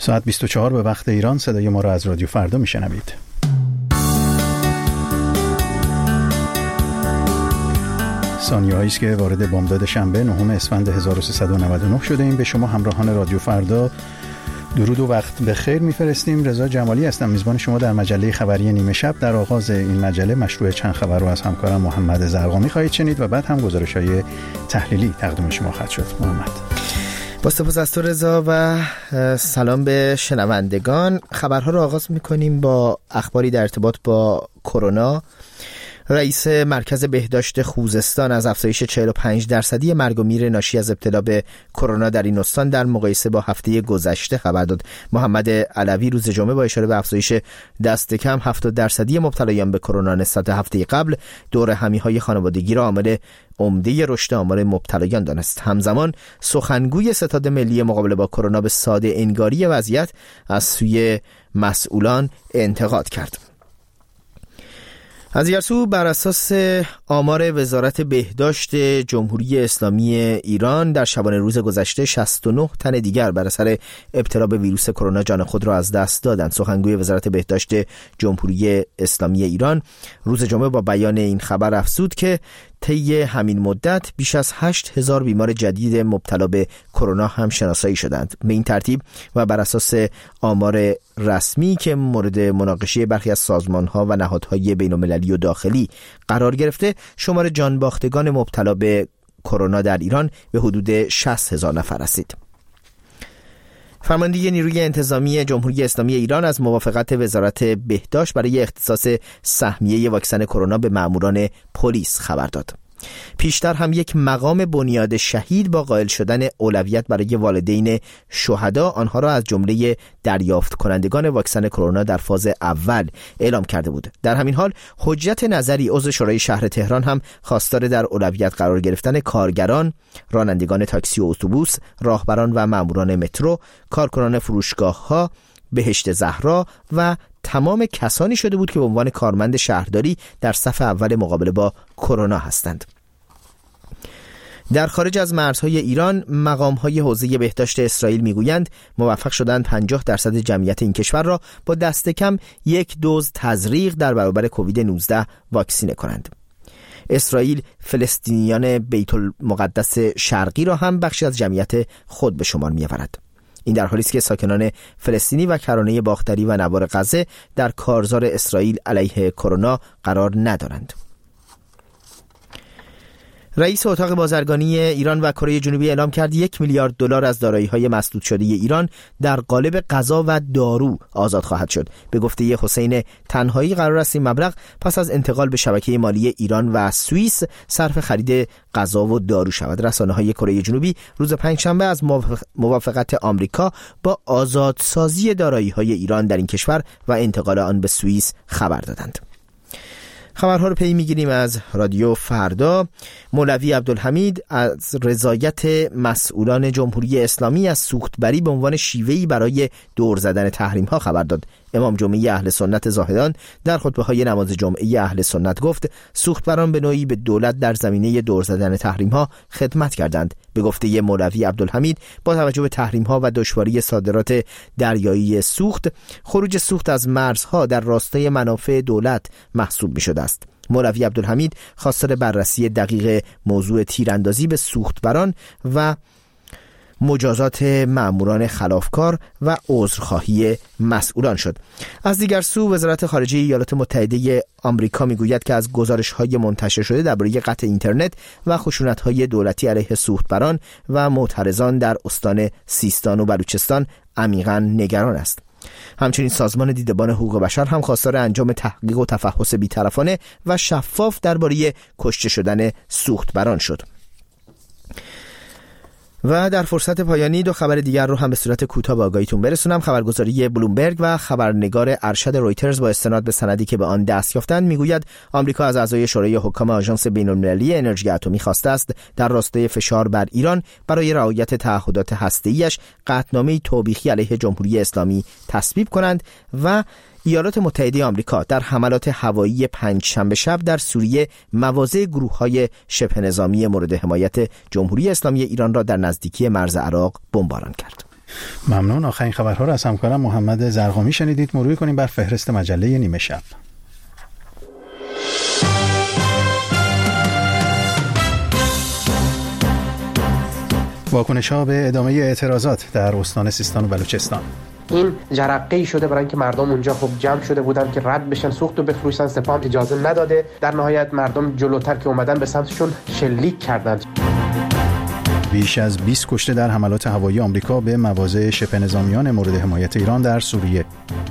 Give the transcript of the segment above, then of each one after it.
ساعت 24 به وقت ایران صدای ما را از رادیو فردا میشنوید. ثانیه‌هایی است که وارد بامداد شنبه 9 اسفند 1399 شده ایم. به شما همراهان رادیو فردا درود و وقت بخیر میفرستیم. رضا جمالی هستم، میزبان شما در مجله خبری نیمه شب. در آغاز این مجله مشروع چند خبر رو از همکارم محمد زرقامی خواهید شنید و بعد هم گزارش‌های تحلیلی تقدیم شما خواهد شد. محمد، با سپاس از تو رضا و سلام به شنوندگان. خبرها رو آغاز میکنیم با اخباری در ارتباط با کرونا. رئیس مرکز بهداشت خوزستان از افزایش 45% مرگ و میر ناشی از ابتلا به کرونا در این استان در مقایسه با هفته گذشته خبر داد. محمد علوی روز جمعه با اشاره به افزایش دست کم 70% مبتلایان به کرونا نسبت هفته قبل، دور همیهای خانوادگی را عامل عمده رشد آمار مبتلایان دانست. همزمان سخنگوی ستاد ملی مقابله با کرونا به ساده انگاری وضعیت از سوی مسئولان انتقاد کرد. از دیگر سو بر اساس آمار وزارت بهداشت جمهوری اسلامی ایران در شبانه روز گذشته 69 تن دیگر بر اثر ابتلا به ویروس کرونا جان خود را از دست دادند. سخنگوی وزارت بهداشت جمهوری اسلامی ایران روز جمعه با بیان این خبر افزود که طی همین مدت بیش از 8000 بیمار جدید مبتلا به کرونا هم شناسایی شدند. به این ترتیب و بر اساس آمار رسمی که مورد مناقشه برخی از سازمان‌ها و نهادهای بین‌المللی و داخلی قرار گرفته، شمار جانباختگان مبتلا به کرونا در ایران به حدود 60000 نفر رسید. فرمانده نیروی انتظامی جمهوری اسلامی ایران از موافقت وزارت بهداشت برای اختصاص سهمیه واکسن کرونا به ماموران پلیس خبر داد. پیشتر هم یک مقام بنیاد شهید با قائل شدن اولویت برای والدین شهدا، آنها را از جمله دریافت کنندگان واکسن کرونا در فاز اول اعلام کرده بود. در همین حال حجت نظری عضو شورای شهر تهران هم خواستار در اولویت قرار گرفتن کارگران، رانندگان تاکسی و اتوبوس، راهبران و ماموران مترو، کارکنان فروشگاه‌ها، بهشت زهرا و تمام کسانی شده بود که به عنوان کارمند شهرداری در صف اول مقابله با کرونا هستند. در خارج از مرزهای ایران، مقام‌های حوزه بهداشت اسرائیل میگویند موفق شدند 50% جمعیت این کشور را با دست کم یک دوز تزریق در برابر کووید 19 واکسینه کنند. اسرائیل فلسطینیان بیت المقدس شرقی را هم بخشی از جمعیت خود به شمار می‌آورد. این در حالی است که ساکنان فلسطینی و کرانه باختری و نوار غزه در کارزار اسرائیل علیه کرونا قرار ندارند. رئیس اتاق بازرگانی ایران و کره جنوبی اعلام کرد 1 میلیارد دلار از دارایی‌های مسدود شده ایران در قالب غذا و دارو آزاد خواهد شد. به گفته حسین تنهایی قرار است این مبلغ پس از انتقال به شبکه مالی ایران و سوئیس صرف خرید غذا و دارو شود. رسانه‌های کره جنوبی روز پنجشنبه از موافقت آمریکا با آزادسازی دارایی‌های ایران در این کشور و انتقال آن به سوئیس خبر دادند. خبرها رو پی میگیریم از رادیو فردا. مولوی عبدالحمید از رضایت مسئولان جمهوری اسلامی از سوختبری به عنوان شیوهی برای دور زدن تحریم ها خبر داد. امام جمعه اهل سنت زاهدان در خطبه های نماز جمعه اهل سنت گفت سوختبران به نوعی به دولت در زمینه دور زدن تحریم ها خدمت کردند. به گفته مولوی عبدالحمید با توجه به تحریم ها و دشواری صادرات دریایی سوخت، خروج سوخت از مرزها در راستای منافع دولت محسوب می شده است. مولوی عبدالحمید خواستار بررسی دقیق موضوع تیراندازی به سوختبران و مجازات ماموران خلافکار و عذرخواهی مسئولان شد. از دیگر سو وزارت خارجه ایالات متحده آمریکا میگوید که از گزارش‌های منتشر شده درباره قطع اینترنت و خشونت‌های دولتی علیه سوختبران و معترضان در استان سیستان و بلوچستان عمیقاً نگران است. همچنین سازمان دیدبان حقوق بشر هم خواستار انجام تحقیق و تفحص بی‌طرفانه و شفاف درباره کشته شدن سوختبران شد. و در فرصت پایانی دو خبر دیگر رو هم به صورت کوتاه به آگاهیتون برسونم. خبرگزاری بلومبرگ و خبرنگار ارشد رویترز با استناد به سندی که به آن دست یافتند میگوید آمریکا از اعضای شورای حکام آژانس بین‌المللی انرژی اتمی خواسته است در راستای فشار بر ایران برای رعایت تعهدات هسته‌ایش قطعنامه‌ای توبیخی علیه جمهوری اسلامی تصویب کنند و ایالات متحده آمریکا در حملات هوایی پنجشنبه شب در سوریه مواضع گروه‌های شبه نظامی مورد حمایت جمهوری اسلامی ایران را در نزدیکی مرز عراق بمباران کرد. ممنون. آخرین خبرها را از همکارم محمد زرقامی شنیدید. مرور کنیم بر فهرست مجله نیمه شب. واکنش‌ها به ادامه اعتراضات در استان سیستان و بلوچستان. این جرقه‌ای شده برای اینکه مردم اونجا خب جمع شده بودن که رد بشن، سوخت و بفروشن، سپاه اجازه نداده. در نهایت مردم جلوتر که اومدن به سمتشون شلیک کردند. بیش از 20 کشته در حملات هوایی آمریکا به مواضع شبه نظامیان مورد حمایت ایران در سوریه.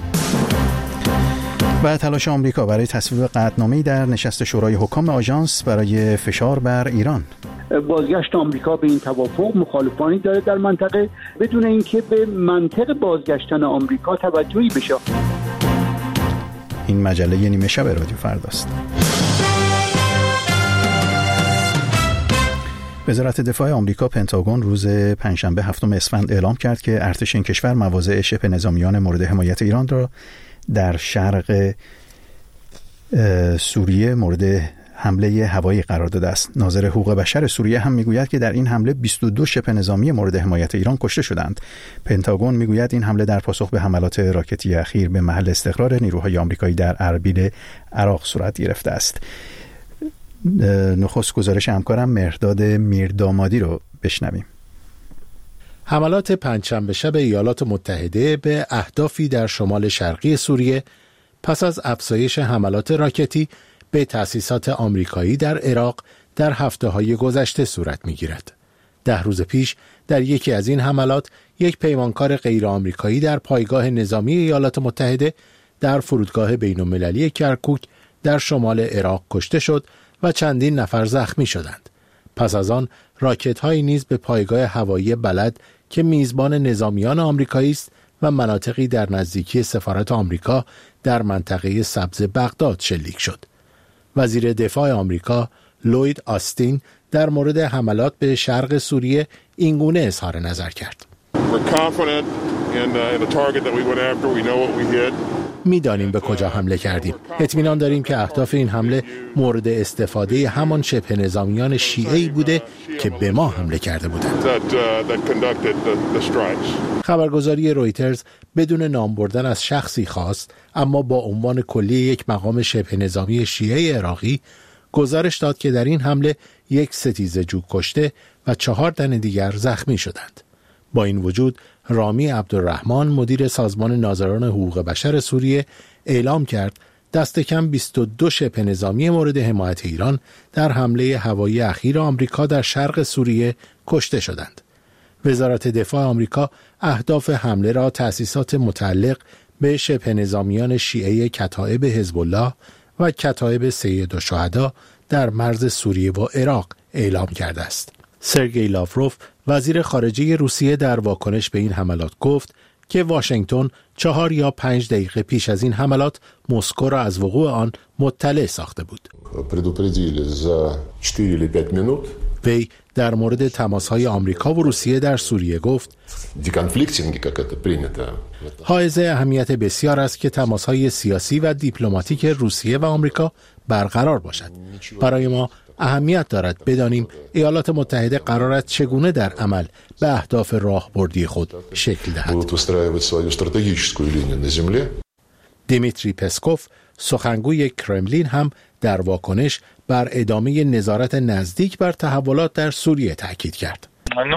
و تلاش آمریکا برای تصویب قطعنامه‌ای در نشست شورای حکام آژانس برای فشار بر ایران. بازگشت آمریکا به این توافق مخالفانی داره در منطقه بدون اینکه به منطق بازگشتن آمریکا توجهی بشه. این مجله نیمه شب رادیو فرداست. وزارت دفاع آمریکا پنتاگون روز پنجشنبه 7 اسفند اعلام کرد که ارتش این کشور مواضع شبه نظامیان مورد حمایت ایران را در شرق سوریه مورد حمله هوایی قرار داده است. ناظر حقوق بشر سوریه هم میگوید که در این حمله 22 شبه نظامی مورد حمایت ایران کشته شدند. پنتاگون میگوید این حمله در پاسخ به حملات راکتی اخیر به محل استقرار نیروهای آمریکایی در اربیل عراق صورت گرفته است. نخست گزارش همکارم مهرداد میردامادی رو بشنویم. حملات پنجشنبه شب ایالات متحده به اهدافی در شمال شرقی سوریه پس از افزایش حملات راکتی به تأسیسات آمریکایی در عراق در هفته‌های گذشته صورت می‌گیرد. 10 روز پیش در یکی از این حملات یک پیمانکار غیر آمریکایی در پایگاه نظامی ایالات متحده در فرودگاه بین‌المللی کرکوک در شمال عراق کشته شد و چندین نفر زخمی شدند. پس از آن راکت‌هایی نیز به پایگاه هوایی بلد که میزبان نظامیان آمریکایی است و مناطقی در نزدیکی سفارت آمریکا در منطقه سبز بغداد شلیک شد. وزیر دفاع آمریکا لوید آستین در مورد حملات به شرق سوریه اینگونه اظهار نظر کرد. میدانیم به کجا حمله کردیم. اطمینان داریم که اهداف این حمله مورد استفاده همان شبه نظامیان شیعه‌ای بوده که به ما حمله کرده بودند. خبرگزاری رویترز بدون نام بردن از شخصی خاص اما با عنوان کلی یک مقام شبه نظامی شیعه عراقی گزارش داد که در این حمله یک ستیزه‌جو کشته و 4 تن دیگر زخمی شدند. با این وجود رامی عبدالرحمن مدیر سازمان ناظران حقوق بشر سوریه اعلام کرد دست کم 22 شبه نظامی مورد حمایت ایران در حمله هوایی اخیر آمریکا در شرق سوریه کشته شدند. وزارت دفاع آمریکا اهداف حمله را تأسیسات متعلق به شبه نظامیان شیعه کتایب حزب الله و کتایب سید الشهدا در مرز سوریه و عراق اعلام کرده است. سرگئی لاوروف وزیر خارجه روسیه در واکنش به این حملات گفت که واشنگتن 4 یا 5 دقیقه پیش از این حملات مسکو را از وقوع آن مطلع ساخته بود. وی در مورد تماس‌های آمریکا و روسیه در سوریه گفت حائز اهمیت بسیار است که تماس‌های سیاسی و دیپلماتیک روسیه و آمریکا برقرار باشد. برای ما اهمیت دارد بدانیم ایالات متحده قرار است چگونه در عمل به اهداف راهبردی خود شکل دهد. دیمیتری پسکوف سخنگوی کرملین هم در واکنش بر ادامه نظارت نزدیک بر تحولات در سوریه تاکید کرد.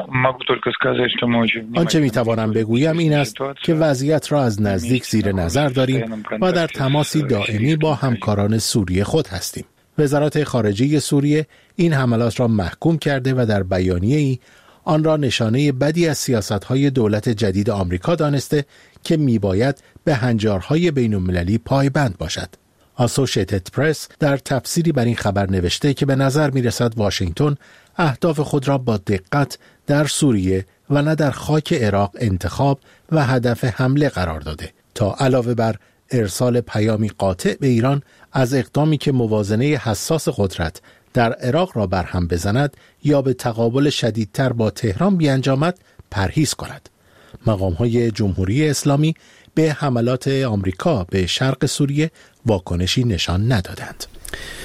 آنچه میتوانم بگویم این است که وضعیت را از نزدیک زیر نظر داریم و در تماسی دائمی با همکاران سوریه خود هستیم. وزارت خارجه سوریه این حملات را محکوم کرده و در بیانیه‌ای آن را نشانه بدی از سیاست‌های دولت جدید آمریکا دانسته که میباید به هنجارهای بین‌المللی پایبند باشد. اسوشیتد پرس در تفسیری بر این خبر نوشته که به نظر می‌رسد واشنگتن اهداف خود را با دقت در سوریه و نه در خاک عراق انتخاب و هدف حمله قرار داده تا علاوه بر ارسال پیامی قاطع به ایران از اقدامی که موازنه حساس قدرت در عراق را برهم بزند یا به تقابل شدیدتر با تهران بیانجامد پرهیز کند. مقام‌های جمهوری اسلامی به حملات آمریکا به شرق سوریه واکنشی نشان ندادند.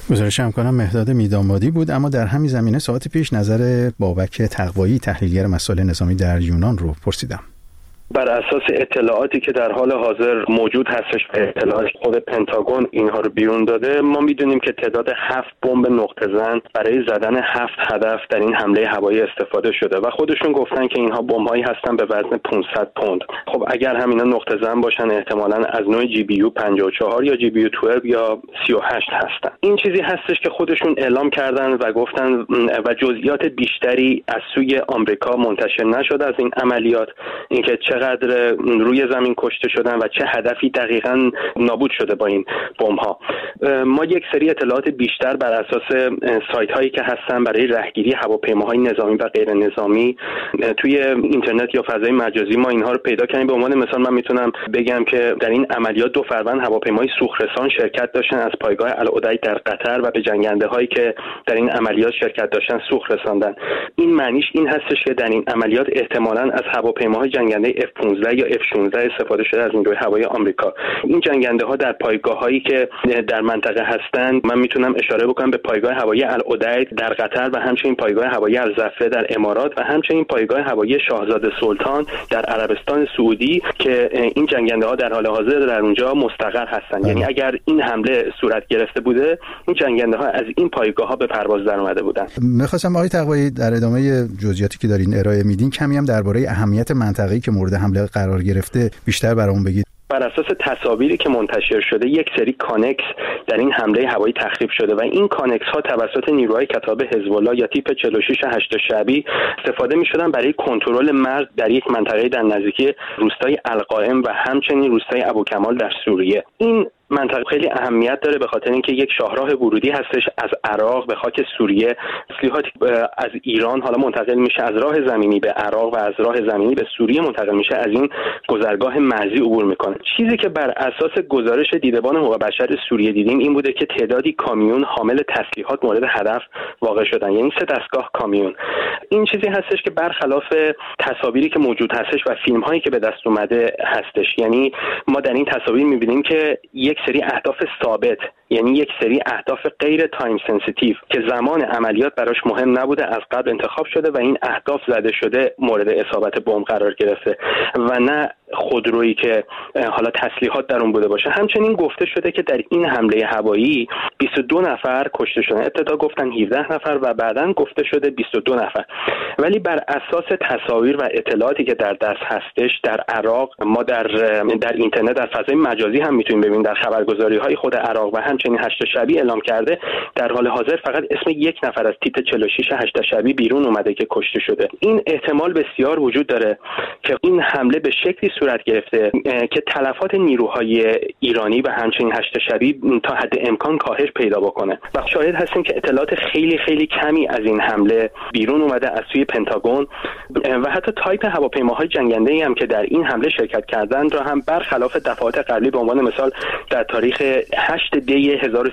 گزارش همکارم مهداد میدانبادی بود. اما در همین زمینه ساعت پیش نظر بابک تقوایی تحلیلگر مسائل نظامی در یونان رو پرسیدم. بر اساس اطلاعاتی که در حال حاضر موجود هستش و اطلاعات خود پنتاگون اینها رو بیرون داده، ما میدونیم که تعداد 7 بمب نقطه زن برای زدن 7 هدف در این حمله هوایی استفاده شده و خودشون گفتن که اینها بمب‌هایی هستن به وزن 500 پوند. خب اگر همینا نقطه زن باشن احتمالاً از نوع GBU 54 یا GBU 12 یا 38 هستن. این چیزی هستش که خودشون اعلام کردن و گفتن و جزئیات بیشتری از سوی آمریکا منتشر نشده از این عملیات، اینکه چقدر روی زمین کشته شدن و چه هدفی دقیقاً نابود شده با این بمب‌ها. ما یک سری اطلاعات بیشتر بر اساس سایت هایی که هستن برای رهگیری هواپیماهای نظامی و غیر نظامی توی اینترنت یا فضای مجازی ما اینها رو پیدا کردیم. به عنوان مثال من میتونم بگم که در این عملیات 2 فروند هواپیمای سوخرسان شرکت داشتن از پایگاه العدید در قطر و به جنگنده هایی که در این عملیات شرکت داشتن سوخت رساندن. این معنیش این هستش که در این عملیات احتمالاً از هواپیماهای جنگنده F-15 یا F-16 استفاده شده از نیروی هوایی آمریکا. این جنگنده ها در پایگاه‌هایی که در منطقه هستند، من میتونم اشاره بکنم به پایگاه هوایی العدید در قطر و همچنین پایگاه هوایی الزفره در امارات و همچنین پایگاه هوایی شاهزاده سلطان در عربستان سعودی که این جنگنده ها در حال حاضر در اونجا مستقر هستند. یعنی اگر این حمله صورت گرفته بوده، این جنگنده ها از این پایگاه ها به پرواز در اومده بودند. می‌خواستم آقای تقوایی در ادامه جزئیاتی که دارین ارائه میدین کمی هم درباره اهمیت منطقه‌ای که مورد حمله قرار گرفته بیشتر برامون بگید. بر اساس تصاویری که منتشر شده، یک سری کانکس در این حمله هوایی تخریب شده و این کانکس ها توسط نیروهای کتاب حزب الله یا تیپ 46-8 شعبی استفاده می‌شدن برای کنترل مرز در یک منطقه در نزدیکی روستای القائم و همچنین روستای ابوکمال در سوریه. این منطقه خیلی اهمیت داره به خاطر اینکه یک شاهراه ورودی هستش از عراق به خاک سوریه. تسلیحاتی از ایران حالا منتقل میشه از راه زمینی به عراق و از راه زمینی به سوریه منتقل میشه، از این گذرگاه مرزی عبور میکنه. چیزی که بر اساس گزارش دیدبان حقوق بشر سوریه دیدیم این بوده که تعدادی کامیون حامل تسلیحات مورد هدف واقع شدن، یعنی 3 دستگاه کامیون. این چیزی هستش که برخلاف تصاویری که موجود هستش و فیلم هایی که به دست اومده هستش. یعنی ما در این تصاویر میبینیم که یک سری اهداف ثابت، یعنی یک سری اهداف غیر تایم سنسیتیو که زمان عملیات براش مهم نبوده از قبل انتخاب شده و این اهداف زده شده مورد اصابت بمب قرار گرفته و نه خودرویی که حالا تسلیحات در اون بوده باشه. همچنین گفته شده که در این حمله هوایی 22 نفر کشته شدن. ابتدا گفتن 17 نفر و بعداً گفته شده 22 نفر. ولی بر اساس تصاویر و اطلاعاتی که در دست هستش در عراق، ما در اینترنت در فضای مجازی هم میتونیم ببینیم، در خبرگزاری‌های خود عراق و همچنین 8 شعبی اعلام کرده در حال حاضر فقط اسم 1 نفر از تیپ 46-8 شعبی بیرون اومده که کشته شده. این احتمال بسیار وجود داره که این حمله به شکلی صورت گرفته که تلفات نیروهای ایرانی و همچنین 8 شعبی تا حد امکان کاهش پیدا بکنه. و شاهد هستیم که اطلاعات خیلی خیلی کمی از این حمله بیرون اومده از سوی پنتاگون و حتی تایپ هواپیماهای جنگنده‌ای هم که در این حمله شرکت کردند را هم برخلاف دفعات قبلی، به عنوان مثال در تاریخ 8 دی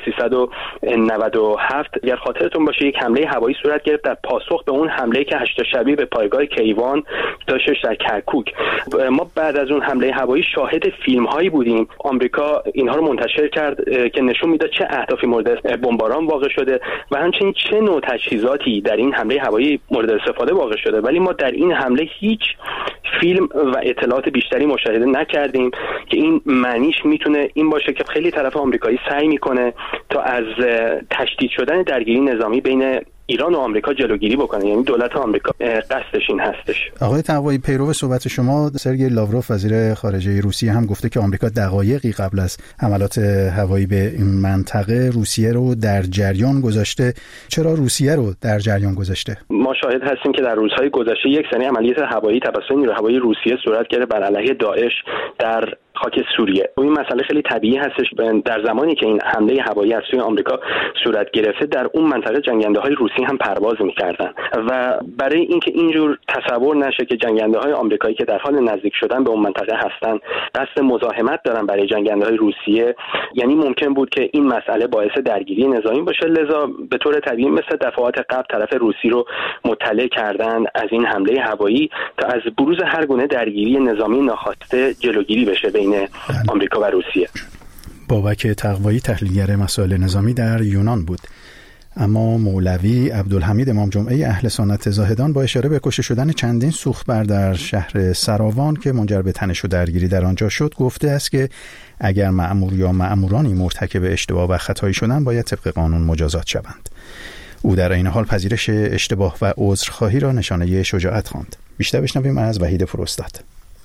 1397 اگر خاطرتون باشه یک حمله هوایی صورت گرفت در پاسخ به اون حمله که 8 شعبی به پایگاه کیوان داشتش در کرکوک. ما بعد از اون حمله هوایی شاهد فیلم هایی بودیم. آمریکا اینها رو منتشر کرد که نشون میداد چه اهدافی مورد بمباران واقع شده و همچنین چه نوع تجهیزاتی در این حمله هوایی مورد استفاده واقع شده. ولی ما در این حمله هیچ فیلم و اطلاعات بیشتری مشاهده نکردیم که این معنیش میتونه این باشه که خیلی طرف آمریکایی سعی میکنه تا از تشدید شدن درگیری نظامی بین ایران و آمریکا جلوگیری بکنه، یعنی دولت آمریکا قصدش این هستش. آقای تقوایی، پیرو صحبت شما، سرگئی لاوروف وزیر خارجه روسیه هم گفته که آمریکا دقایقی قبل از حملات هوایی به این منطقه روسیه رو در جریان گذاشته. چرا روسیه رو در جریان گذاشته؟ ما شاهد هستیم که در روزهای گذشته یک سری عملیات هوایی توسط نیروهای هوایی روسیه صورت گرفت بر علیه داعش در خاک سوریه. این مسئله خیلی طبیعی هستش. در زمانی که این حمله هوایی از سوی آمریکا صورت گرفته در اون منطقه جنگنده‌های روسی هم پرواز می‌کردن و برای اینکه اینجور تصور نشه که جنگنده‌های آمریکایی که در حال نزدیک شدن به اون منطقه هستن قصد مزاحمت دارن برای جنگنده‌های روسیه، یعنی ممکن بود که این مسئله باعث درگیری نظامی باشه. لذا به طور طبیعی مثل دفعات قبل طرف روسی رو مطلع کردن از این حمله هوایی تا از بروز هر گونه درگیری نظامی ناخواسته جلوگیری بشه بین آمریکا و روسیه. بابک تقوایی تحلیلگر مسائل نظامی در یونان بود. اما مولوی عبدالحمید امام جمعه اهل سنت زاهدان با اشاره به کشته شدن چندین سوختبر در شهر سراوان که منجر به تنش و درگیری در آنجا شد گفته است که اگر مأمور یا مأمورانی مرتکب اشتباه و خطایی شدند باید طبق قانون مجازات شوند. او در این حال پذیرش اشتباه و عذرخواهی را نشانه شجاعت خواند. بیشتر بشنویم از وحید فروستاد.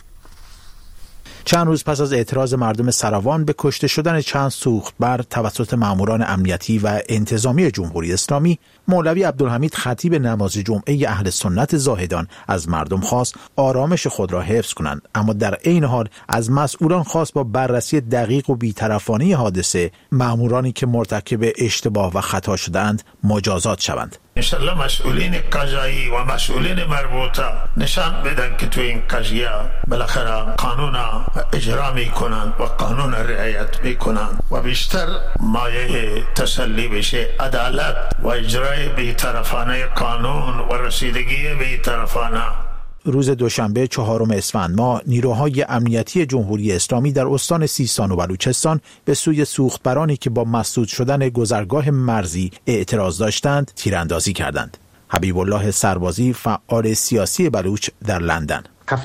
چند روز پس از اعتراض مردم سراوان به کشته شدن چند سوختبر توسط ماموران امنیتی و انتظامی جمهوری اسلامی، مولوی عبدالحمید خطیب نماز جمعه اهل سنت زاهدان از مردم خواست آرامش خود را حفظ کنند، اما در عین حال از مسئولان خواست با بررسی دقیق و بی‌طرفانه حادثه مامورانی که مرتکب اشتباه و خطا شدند مجازات شوند. انشالله مسئولین قضایی و مسئولین مربوطه نشان بدن که تو این قضیه بالاخره قانون اجرا میکنند و قانون رعایت میکنند و بیشتر مایه تسلی بشه عدالت و اجرای بی‌طرفانه قانون و رسیدگی بی‌طرفانه. روز دوشنبه 4 اسفند ماه نیروهای امنیتی جمهوری اسلامی در استان سیستان و بلوچستان به سوی سوختبرانی که با مسدود شدن گذرگاه مرزی اعتراض داشتند تیراندازی کردند. حبیب الله سربازی فعال سیاسی بلوچ در لندن: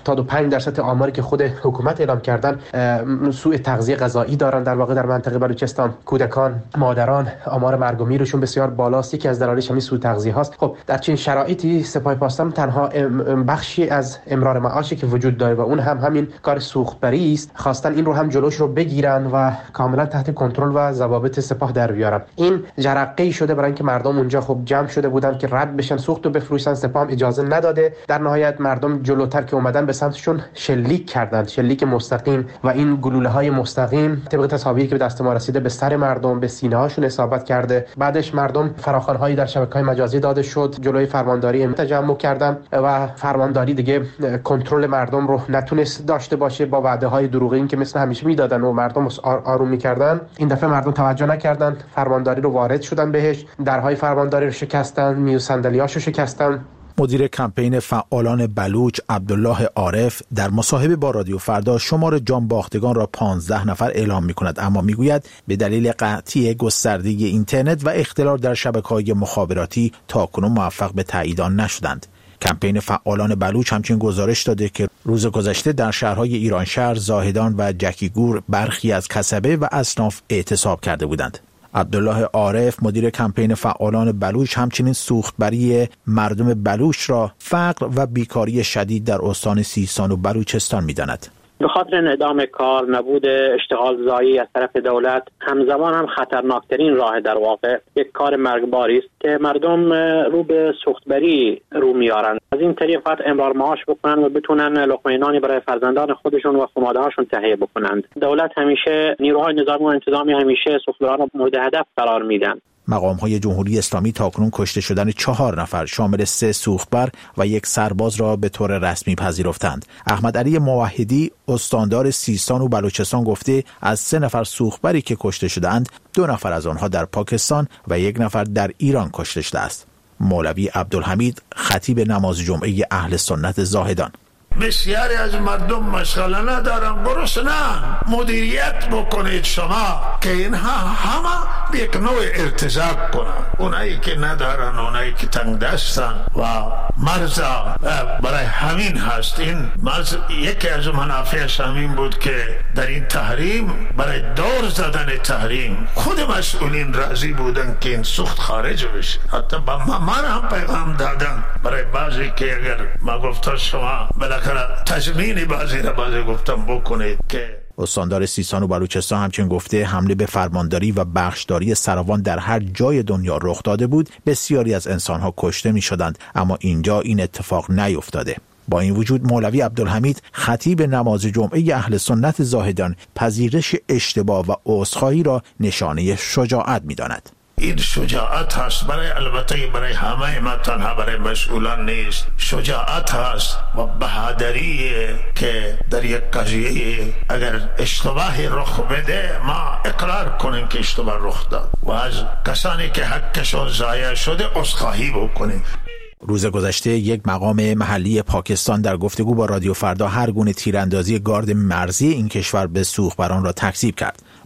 75% آماری که خود حکومت اعلام کردن سوء تغذیه غذایی دارن در واقع در منطقه بلوچستان. کودکان، مادران، آمار مرگ و میرشون بسیار بالاست. یکی از دلایلش همین سوء تغذیه هاست. خب در چنین شرایطی سپاه پاسداران تنها بخشی از امرار معاشی که وجود داره و اون هم همین کار سوختبری است، خواستن این رو هم جلوش رو بگیرن و کاملا تحت کنترل و ضوابط سپاه در بیارن. این جرقه‌ای شده برای اینکه مردم اونجا خب جمع شده بودن که رد بشن، سوخت و بفروشن. سپاه اجازه نداده. در نهایت مردم جلوتر که به سمتشون شلیک کردند، شلیک مستقیم، و این گلوله‌های مستقیم طبق تصاویری که به دست ما رسیده به سر مردم، به سینه‌هاشون اصابت کرده. بعدش مردم فراخوان‌هایی در شبکه‌های مجازی داده شد، جلوی فرمانداری تجمع کردن و فرمانداری دیگه کنترل مردم رو نتونست داشته باشه. با وعده‌های دروغین که مثل همیشه میدادن و مردم آروم می‌کردن، این دفعه مردم توجه نکردن، فرمانداری رو وارد شدن بهش، درهای فرمانداری رو شکستن، میز صندلیاشو شکستن. مدیر کمپین فعالان بلوچ عبدالله عارف در مصاحبه با رادیو فردا شمار جان باختگان را 15 نفر اعلام می‌کند، اما میگوید به دلیل قطعی گستردگی اینترنت و اختلال در شبکه‌های مخابراتی تاکنون موفق به تایید آن نشدند. کمپین فعالان بلوچ همچنین گزارش داده که روز گذشته در شهرهای ایرانشهر، زاهدان و جکیگور برخی از کسبه و اصناف اعتصاب کرده بودند. عبدالله عارف مدیر کمپین فعالان بلوچ همچنین سوختبری مردم بلوچ را فقر و بیکاری شدید در استان سیستان و بلوچستان می‌داند. به خاطر انعدام کار، نبود اشتغال زایی از طرف دولت، همزمان هم خطرناکترین راه در واقع یک کار مرگباری است که مردم رو به سوختبری رو میارن. از این طریق فقط امرار معاش بکنن و بتونن لقمه نانی برای فرزندان خودشون و خانواده‌هاشون تهیه بکنند. دولت همیشه، نیروهای نظامی و انتظامی همیشه سوختبران رو مورد هدف قرار میدن. مقام‌های جمهوری اسلامی تاکنون کشته شدن 4 نفر شامل 3 سوختبر و 1 سرباز را به طور رسمی پذیرفتند. احمد علی موحدی استاندار سیستان و بلوچستان گفته از 3 نفر سوختبری که کشته شدند 2 نفر از آنها در پاکستان و 1 نفر در ایران کشته شده است. مولوی عبدالحمید خطیب نماز جمعه اهل سنت زاهدان: بسیاری از مردم مشغله ندارن، گرسنه‌اند. مدیریت بکنید شما که اینها همه یک نوع ارتزاق کنن. اونایی که ندارن، اونایی که تنگ دستن و مرز برای همین هست. این مرز یکی از منافعش همین بود که در این تحریم، برای دور زدن تحریم، خود مسئولین راضی بودن که این سوخت خارج بشه. حتی با من هم پیغام دادن برای بعضی که اگر ما گفتم شما تضمین بازی را گفتم بکنید که. استاندار سیستان و بلوچستان همچنین گفته حمله به فرمانداری و بخشداری سراوان در هر جای دنیا رخ داده بود، بسیاری از انسانها کشته می شدند، اما اینجا این اتفاق نیفتاده. با این وجود مولوی عبدالحمید خطیب نماز جمعه اهل سنت زاهدان پذیرش اشتباه و عذرخواهی را نشانه شجاعت می داند. این شجاعت هست البته برای همه ما، تنها برای مسئولان نیست. شجاعت هست و بهادری که در یک قضیه اگر اشتباهی رخ بده ما اقرار کنیم که اشتباه رخ داد و از کسانی که حقشون ضایع شده عذرخواهی بکنیم. روز گذشته یک مقام محلی پاکستان در گفتگو با رادیو فردا هر گونه تیراندازی گارد مرزی این کشور به سوختبران را تکذیب کرد.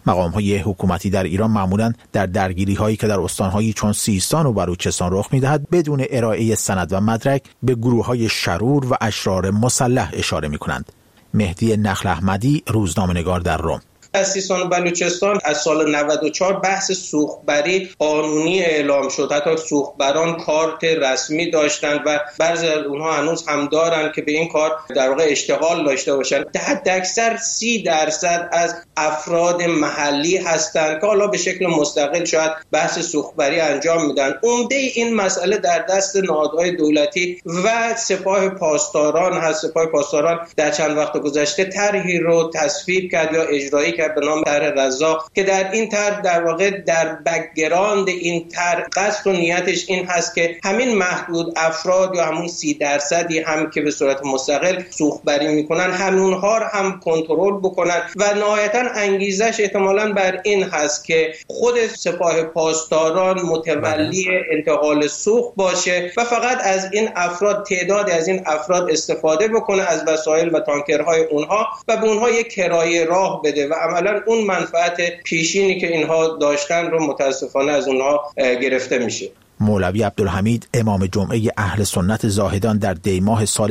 مقام‌های حکومتی در ایران معمولاً در درگیری‌هایی که در استان‌هایی چون سیستان و بلوچستان رخ می‌دهد بدون ارائه سند و مدرک به گروه‌های شرور و اشرار مسلح اشاره می‌کنند. مهدی نخل احمدی، روزنامه‌نگار در رم. از سیستان و بلوچستان از سال 94 بحث سوختبری قانونی اعلام شد. حتی سوختبران کارت رسمی داشتند و بعضی از اونها هنوز هم دارن که به این کار در واقع اشتغال داشته باشند. حداکثر 30% از افراد محلی هستند که حالا به شکل مستقل شاید بحث سوختبری انجام میدن. عمده این مسئله در دست نهادهای دولتی و سپاه پاسداران هست. سپاه پاسداران در چند وقت گذشته طرحی رو تصویب کرد یا اجرایی کرد به نام طرح رضا که در این طرح در واقع در بک‌گراند این طرح قصد و نیتش این هست که همین محدود افراد یا همون 30% هم که به صورت مستقل سوختبری میکنن همونها رو هم کنترل بکنن و نهایتا انگیزش احتمالاً بر این هست که خود سپاه پاسداران متولی انتقال سوخت باشه و فقط از این افراد تعدادی از این افراد استفاده بکنه از وسایل و تانکرهای اونها و به اونها یک کرایه راه بده و عملا اون منفعت پیشینی که اینها داشتن رو متاسفانه از اونها گرفته میشه. مولوی عبدالحمید امام جمعه اهل سنت زاهدان در دیماه سال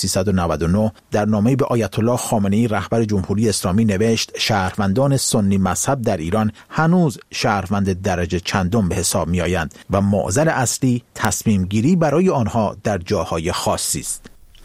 1399 در نامه‌ای به آیت الله خامنه‌ای رهبر جمهوری اسلامی نوشت شهروندان سنی مذهب در ایران هنوز شهروند درجه چندم به حساب می‌آیند و معضل اصلی تصمیم گیری برای آنها در جاهای خاصی است.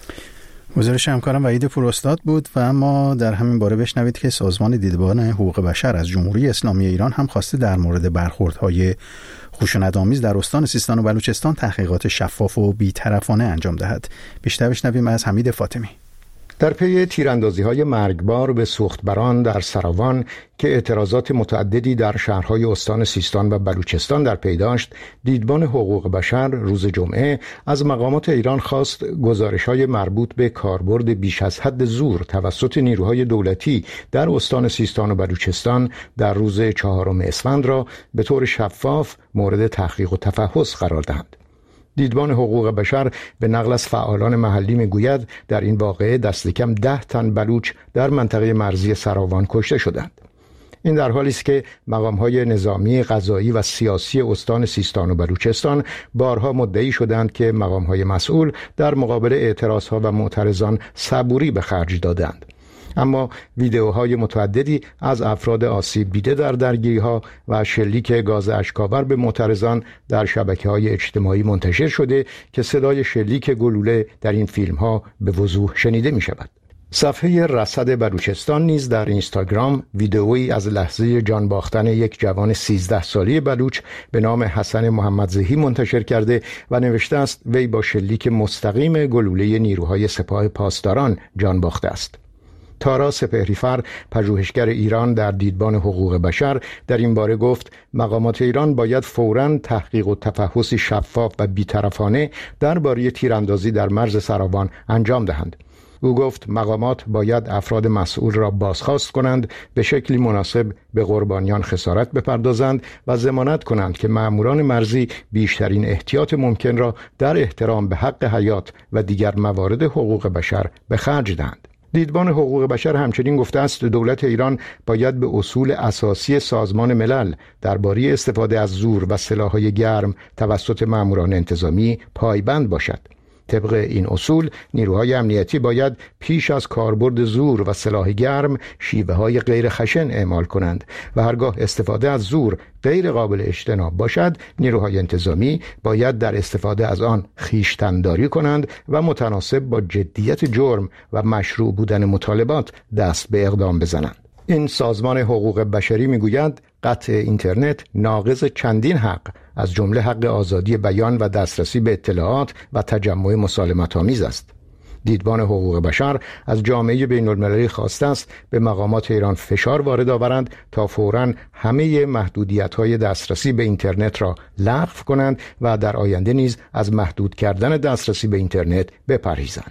گزارش همکارم وحید پوراستاد بود و اما در همین باره بشنوید که سازمان دیدبان حقوق بشر از جمهوری اسلامی ایران هم خواسته در مورد برخوردهای خشونت‌آمیز در استان سیستان و بلوچستان تحقیقات شفاف و بی‌طرفانه انجام دهد. بیشتر بشنویم از حمید فاطمی. در پی تیراندازی‌های مرگبار به سوختبران در سراوان که اعتراضات متعددی در شهرهای استان سیستان و بلوچستان در پی داشت، دیدبان حقوق بشر روز جمعه از مقامات ایران خواست گزارش‌های مربوط به کاربرد بیش از حد زور توسط نیروهای دولتی در استان سیستان و بلوچستان در روز 4 اسفند را به طور شفاف مورد تحقیق و تفحص قرار دهند. دیدبان حقوق بشر به نقل از فعالان محلی میگوید در این واقعه دست کم 10 تن بلوچ در منطقه مرزی سراوان کشته شدند. این در حالی است که مقام‌های نظامی، قضایی و سیاسی استان سیستان و بلوچستان بارها مدعی شدند که مقام‌های مسئول در مقابل اعتراضها و معترضان صبوری به خرج دادند. اما ویدئوهای متعددی از افراد آسیب دیده در درگیری‌ها و شلیک گاز اشک‌آور به معترضان در شبکه‌های اجتماعی منتشر شده که صدای شلیک گلوله در این فیلم‌ها به وضوح شنیده می‌شود. صفحه رصد بلوچستان نیز در اینستاگرام ویدئویی از لحظه جان باختن یک جوان 13 ساله بلوچ به نام حسن محمدزهی منتشر کرده و نوشته است وی با شلیک مستقیم گلوله نیروهای سپاه پاسداران جان باخته است. تارا سپهریفر، پژوهشگر ایران در دیدبان حقوق بشر، در این باره گفت مقامات ایران باید فوراً تحقیق و تفحص شفاف و بی‌طرفانه درباره تیراندازی در مرز سراوان انجام دهند. او گفت مقامات باید افراد مسئول را بازخواست کنند، به شکلی مناسب به قربانیان خسارت بپردازند و ضمانت کنند که ماموران مرزی بیشترین احتیاط ممکن را در احترام به حق حیات و دیگر موارد حقوق بشر به خرج دهند. دیدبان حقوق بشر همچنین گفته است دولت ایران باید به اصول اساسی سازمان ملل درباره استفاده از زور و سلاح‌های گرم توسط ماموران انتظامی پایبند باشد. طبق این اصول نیروهای امنیتی باید پیش از کاربرد زور و سلاح گرم شیوه‌های غیر خشن اعمال کنند و هرگاه استفاده از زور غیر قابل اجتناب باشد نیروهای انتظامی باید در استفاده از آن خویشتن‌داری کنند و متناسب با جدیت جرم و مشروع بودن مطالبات دست به اقدام بزنند. این سازمان حقوق بشری میگوید قطع اینترنت ناقض چندین حق از جمله حق آزادی بیان و دسترسی به اطلاعات و تجمع مسالمت‌آمیز است. دیدبان حقوق بشر از جامعه بین‌المللی خواسته است به مقامات ایران فشار وارد آورند تا فوراً همه محدودیت‌های دسترسی به اینترنت را لغو کنند و در آینده نیز از محدود کردن دسترسی به اینترنت بپرهیزند.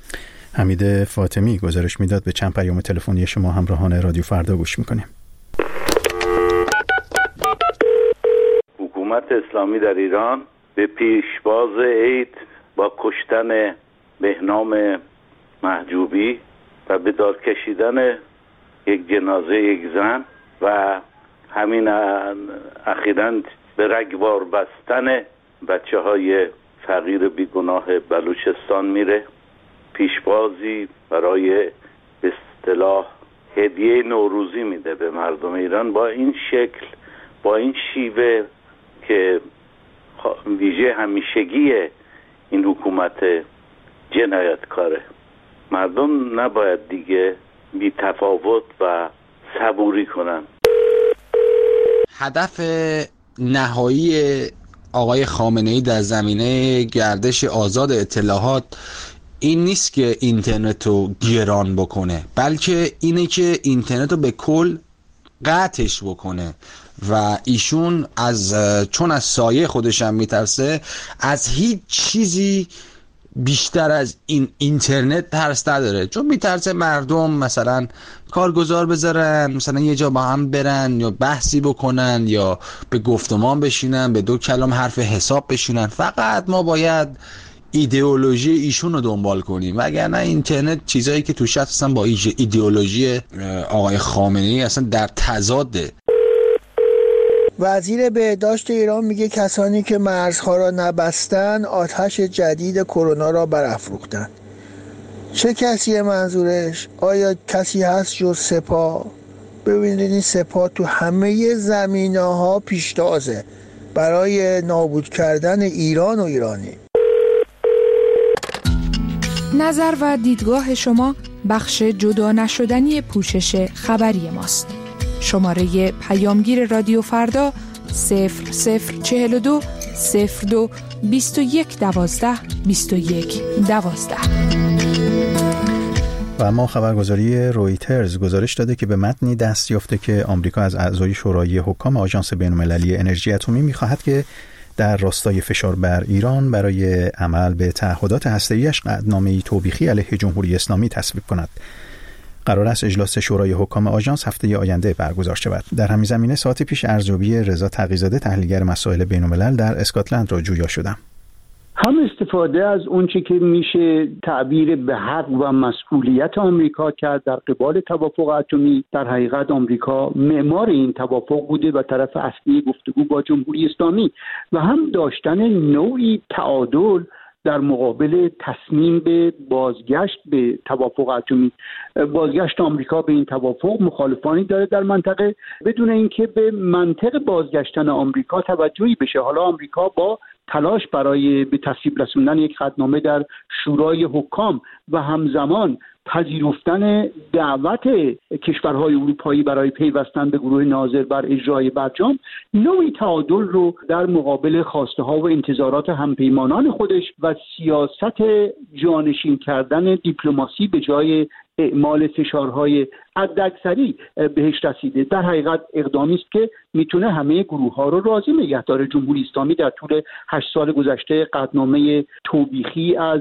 حمید فاطمی گزارش میداد. به چند پیام تلفنی شما همراهان رادیو فردا گوش میکنیم. حکومت اسلامی در ایران به پیشواز عید با کشتن بهنام محجوبی و به دار کشیدن یک جنازه یک زن و همین اخیراً به رگبار بستن بچه های فقیر بیگناه بلوچستان میره. پیشبازی برای به اصطلاح هدیه نوروزی میده به مردم ایران با این شکل، با این شیوه که ویژه همیشگی این حکومت جنایتکاره. مردم نباید دیگه بی تفاوت و صبوری کنن. هدف نهایی آقای خامنه‌ای در زمینه گردش آزاد اطلاعات این نیست که اینترنت رو گران بکنه، بلکه اینه که اینترنت رو به کل قطعش بکنه و ایشون چون از سایه خودش هم میترسه، از هیچ چیزی بیشتر از این اینترنت ترس نداره، چون میترسه مردم مثلا کارگزار بذارن، مثلا یه جا با هم برن یا بحثی بکنن یا به گفتمان بشینن، به دو کلام حرف حساب بشینن. فقط ما باید ایدئولوژی ایشون رو دنبال کنیم، وگرنه اینترنت چیزایی که توش هستن با ایدئولوژی آقای خامنه‌ای اصلا در تضاده. وزیر بهداشت ایران میگه کسانی که مرزها را نبستن آتش جدید کرونا را برافروختن. چه کسیه منظورش؟ آیا کسی هست جز سپاه؟ ببینید این سپاه تو همه زمینه‌ها پیشتازه برای نابود کردن ایران و ایرانی. نظر و دیدگاه شما بخش جدا نشدنی پوشش خبری ماست. شماره پیامگیر رادیو فردا 0042 02 21 12 21 12. و اما خبرگزاری رویترز گزارش داده که به متنی دست یافته که آمریکا از اعضای شورای حکام آژانس بین‌المللی انرژی اتمی می‌خواهد که در راستای فشار بر ایران برای عمل به تعهدات هسته‌ای‌اش قطعنامه‌ای توبیخی علیه جمهوری اسلامی تصویب کند. قرار است اجلاس شورای حکام آژانس هفته آینده برگزار شود. در همین زمینه ساعتی پیش ارزیابی رضا تقی‌زاده تحلیلگر مسائل بین‌الملل در اسکاتلند را جویا شدم. هم استفاده از اونچه که میشه تعبیر به حق و مسئولیت آمریکا کرد در قبال توافق اتمی. در حقیقت آمریکا معمار این توافق بوده و طرف اصلی گفتگو با جمهوری اسلامی و هم داشتن نوعی تعادل در مقابل تصمیم به بازگشت به توافق اتمی. بازگشت آمریکا به این توافق مخالفانی داره در منطقه بدون اینکه به منطق بازگشتن آمریکا توجهی بشه. حالا آمریکا با تلاش برای به تصویب رسوندن یک قطعنامه در شورای حکام و همزمان پذیرفتن دعوت کشورهای اروپایی برای پیوستن به گروه ناظر بر اجرای برجام نوعی تعادل رو در مقابل خواسته ها و انتظارات همپیمانان خودش و سیاست جانشین کردن دیپلماسی به جای اعمال فشارهای حداکثری بهش رسیده. در حقیقت اقدامی است که میتونه همه گروه ها رو راضی نگه داره. جمهوری اسلامی در طول 8 سال گذشته قطعنامه توبیخی از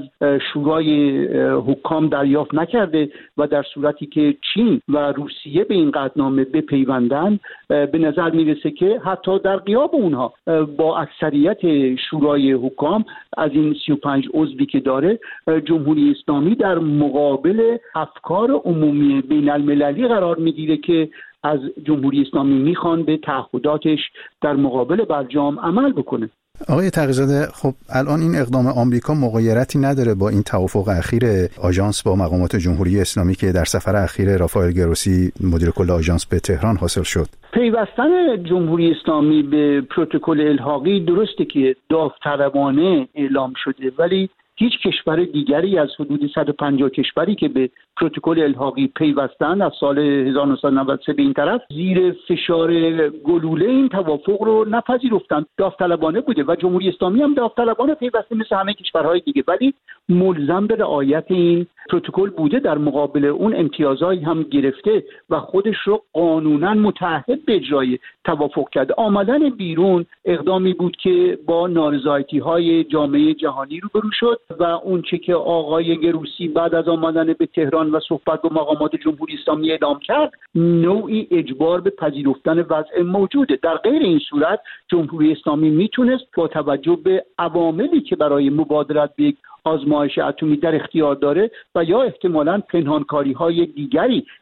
شورای حکام دریافت نکرده و در صورتی که چین و روسیه به این قطعنامه بپیوندند به نظر میرسه که حتی در غیاب اونها با اکثریت شورای حکام از این 35 عضوی که داره جمهوری اسلامی در مقابل افکار عمومی بین المللی قرار میگیره که از جمهوری اسلامی میخوان به تعهداتش در مقابل برجام عمل بکنه. آقای تقی‌زاده، خب الان این اقدام آمریکا مغایرتی نداره با این توافق اخیر آژانس با مقامات جمهوری اسلامی که در سفر اخیر رافائل گروسی مدیر کل آژانس به تهران حاصل شد؟ پیوستن جمهوری اسلامی به پروتکل الحاقی درسته که داوطلبانه اعلام شده، ولی هیچ کشور دیگری از حدود 150 کشوری که به پروتکل الحاقی پیوستن از سال 1993 به این طرف زیر فشار گلوله این توافق رو نپذیرفتند. داوطلبانه بوده و جمهوری اسلامی هم داوطلبانه پیوسته مثل همه کشورهای دیگه، ولی ملزم به رعایت این پروتکل بوده. در مقابل اون امتیازهایی هم گرفته و خودش رو قانونا متعهد به اجرای توافق کرده. آمدن بیرون اقدامی بود که با نارضایتی‌های جامعه جهانی روبرو شد و اون چه که آقای گروسی بعد از آمدن به تهران و صحبت با مقامات جمهوری اسلامی اعلام کرد نوعی اجبار به پذیرفتن وضع موجوده. در غیر این صورت جمهوری اسلامی میتونست با توجه به عواملی که برای مبادرت به آزمایش اتمی در اختیار داره و یا احتمالاً پنهانکاری‌های دیگری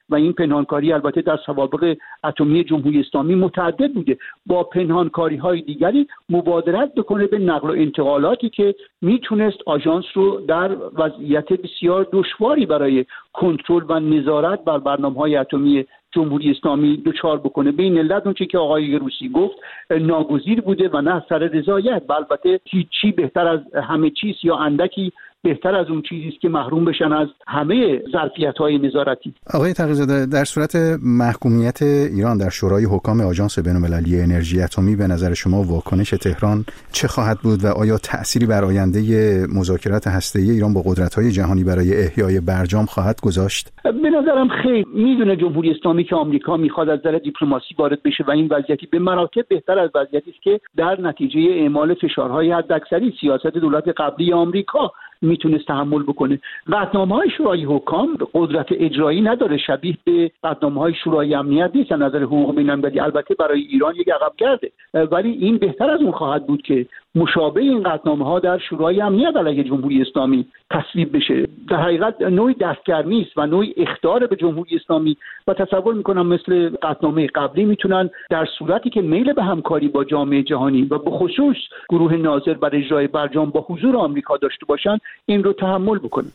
و این پنهانکاری البته در سوابق اتمی جمهوری اسلامی متعدد بوده، با پنهانکاری‌های دیگری مبادرت بکنه به نقل و انتقالاتی که میتونست آژانس رو در وضعیت بسیار دشواری برای کنترل و نظارت بر برنامه‌های اتمی جمهوری اسلامی دوچار بکنه. به این علت اون چیزی که آقای روسی گفت ناگزیر بوده و نه سر رضایت. البته هیچی بهتر از همه چیز یا اندکی بهتر از اون چیزی است که محروم بشن از همه ظرفیت‌های نظارتی. آقای تقی‌زاده، در صورت محکومیت ایران در شورای حکام آژانس بین‌المللی انرژی اتمی، به نظر شما واکنش تهران چه خواهد بود و آیا تأثیری بر آینده مذاکرات هسته‌ای ایران با قدرت‌های جهانی برای احیای برجام خواهد گذاشت؟ به نظرم خیر. میدونه جمهوری اسلامی که آمریکا میخواد از نظر دیپلماسی وارد بشه و این وضعیتی به مراتب بهتر از وضعیتی است که در نتیجه اعمال فشارهای حداکثری سیاست دولت قبلی آمریکا میتونست تحمل بکنه. قطعنامه‌های شورای حکام قدرت اجرایی نداره، شبیه به قطعنامه‌های شورای امنیت نیست از نظر حقوق بین‌المللی. البته برای ایران یک عقب گرده، ولی این بهتر از اون خواهد بود که مشابه این قطعنامه‌ها در شورای امنیت علیه جمهوری اسلامی تصویب بشه. در حقیقت نوعی دستگرمی است و نوعی اخطار به جمهوری اسلامی و تصور میکنم مثل قطعنامه قبلی میتونن در صورتی که میل به همکاری با جامعه جهانی و به خصوص گروه ناظر بر اجرای برجام با حضور آمریکا داشته باشن این رو تحمل بکنن.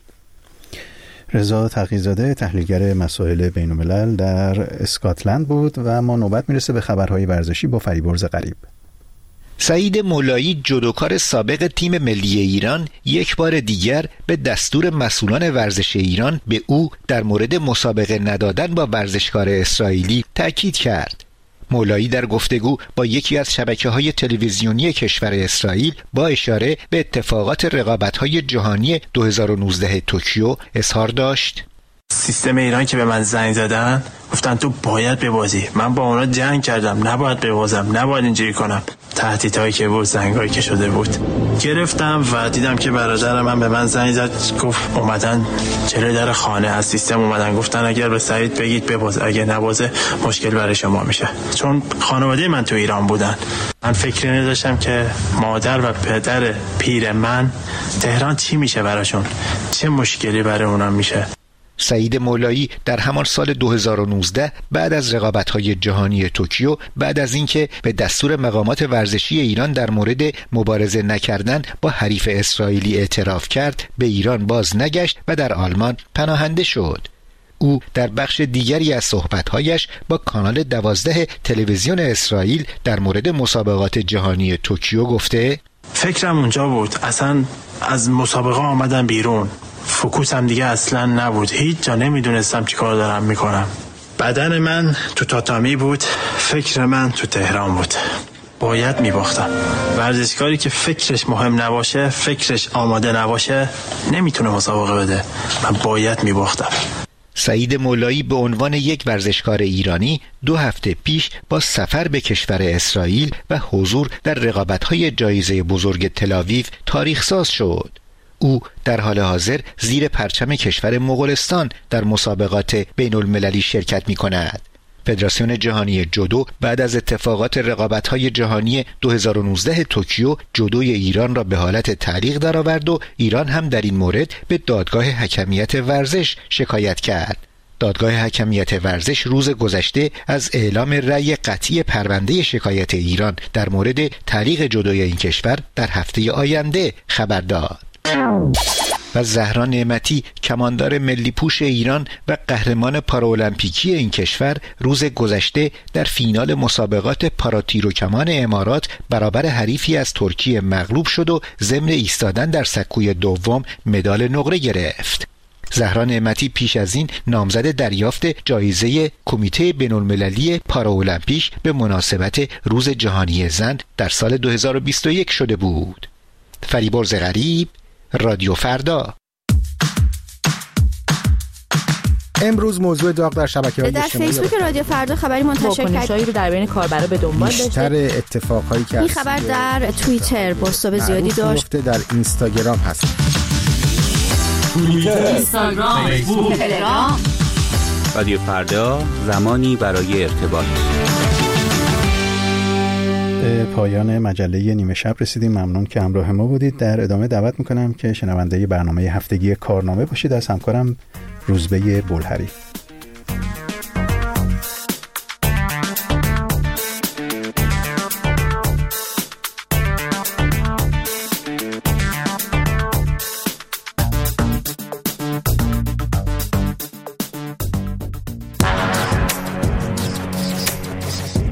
رضا تقی‌زاده، تحلیلگر مسائل بین‌الملل در اسکاتلند بود و ما نوبت میرسه به خبرهای ورزشی با فریبرز غریب. سعید مولایی، جودوکار سابق تیم ملی ایران، یک بار دیگر به دستور مسئولان ورزش ایران به او در مورد مسابقه ندادن با ورزشکار اسرائیلی تأکید کرد. مولایی در گفتگو با یکی از شبکه‌های تلویزیونی کشور اسرائیل با اشاره به اتفاقات رقابت‌های جهانی 2019 توکیو اظهار داشت: سیستم ایران که به من زنگ زدن گفتن تو باید ببازی، من با اونا جنگ کردم، نباید ببازم، نباید اینجوری کنم. تهدیدهایی که بود، زنگایی که شده بود گرفتم و دیدم که برادرم من به من زنگ زد، گفت اومدن جلوی در خانه از سیستم اومدن گفتن اگر به سعید بگید بباز، اگه نبازه مشکل برای شما میشه. چون خانواده من تو ایران بودن. من فکری نداشتم که مادر و پدر پیر من تهران چی میشه براشون، چه مشکلی برای اونا میشه. سعید مولایی در همان سال 2019 بعد از رقابت‌های جهانی توکیو، بعد از اینکه به دستور مقامات ورزشی ایران در مورد مبارزه نکردن با حریف اسرائیلی اعتراف کرد، به ایران باز نگشت و در آلمان پناهنده شد. او در بخش دیگری از صحبت‌هایش با کانال 12 تلویزیون اسرائیل در مورد مسابقات جهانی توکیو گفته: فکرم اونجا بود، اصلا از مسابقه آمدن بیرون، فوکوسم دیگه اصلا نبود، هیچ جا نمیدونستم چی کار دارم میکنم. بدن من تو تاتامی بود، فکر من تو تهران بود. باید میباختم. ورزشکاری که فکرش مهم نباشه، فکرش آماده نباشه، نمیتونه مسابقه بده. من باید میباختم. سعید مولایی به عنوان یک ورزشکار ایرانی 2 هفته پیش با سفر به کشور اسرائیل و حضور در رقابت‌های جایزه بزرگ تل‌آویو تاریخ ساز شد. او در حال حاضر زیر پرچم کشور مغولستان در مسابقات بین المللی شرکت می کند. فدراسیون جهانی جودو بعد از اتفاقات رقابت‌های جهانی 2019 توکیو جودوی ایران را به حالت تعلیق درآورد و ایران هم در این مورد به دادگاه حکمیت ورزش شکایت کرد. دادگاه حکمیت ورزش روز گذشته از اعلام رأی قطعی پرونده شکایت ایران در مورد تعلیق جودوی این کشور در هفته آینده خبر داد. و زهرا نعمتی، کماندار ملی پوش ایران و قهرمان پارالمپیکی این کشور، روز گذشته در فینال مسابقات پاراتیر و کمان امارات برابر حریفی از ترکیه مغلوب شد و ضمن ایستادن در سکوی دوم مدال نقره گرفت. زهرا نعمتی پیش از این نامزد دریافت جایزه کمیته بین‌المللی پارالمپیک به مناسبت روز جهانی زن در سال 2021 شده بود. فریبرز غریب، رادیو فردا. امروز موضوع داغ در شبکه‌های اجتماعی در فیسبوک رادیو فردا خبری منتشر کرد رو در بین کاربرا به دنبال داشته. بیشتر اتفاقایی که این خبر در توییتر پست‌های زیادی داشت. در اینستاگرام هست. توییتر، اینستاگرام، فیسبوک، تلگرام. رادیو فردا، زمانی برای ارتباط. به پایان مجله نیمه شب رسیدیم. ممنون که همراه ما بودید. در ادامه دعوت میکنم که شنونده برنامه هفتگی کارنامه باشید از همکارم روزبه بلحری.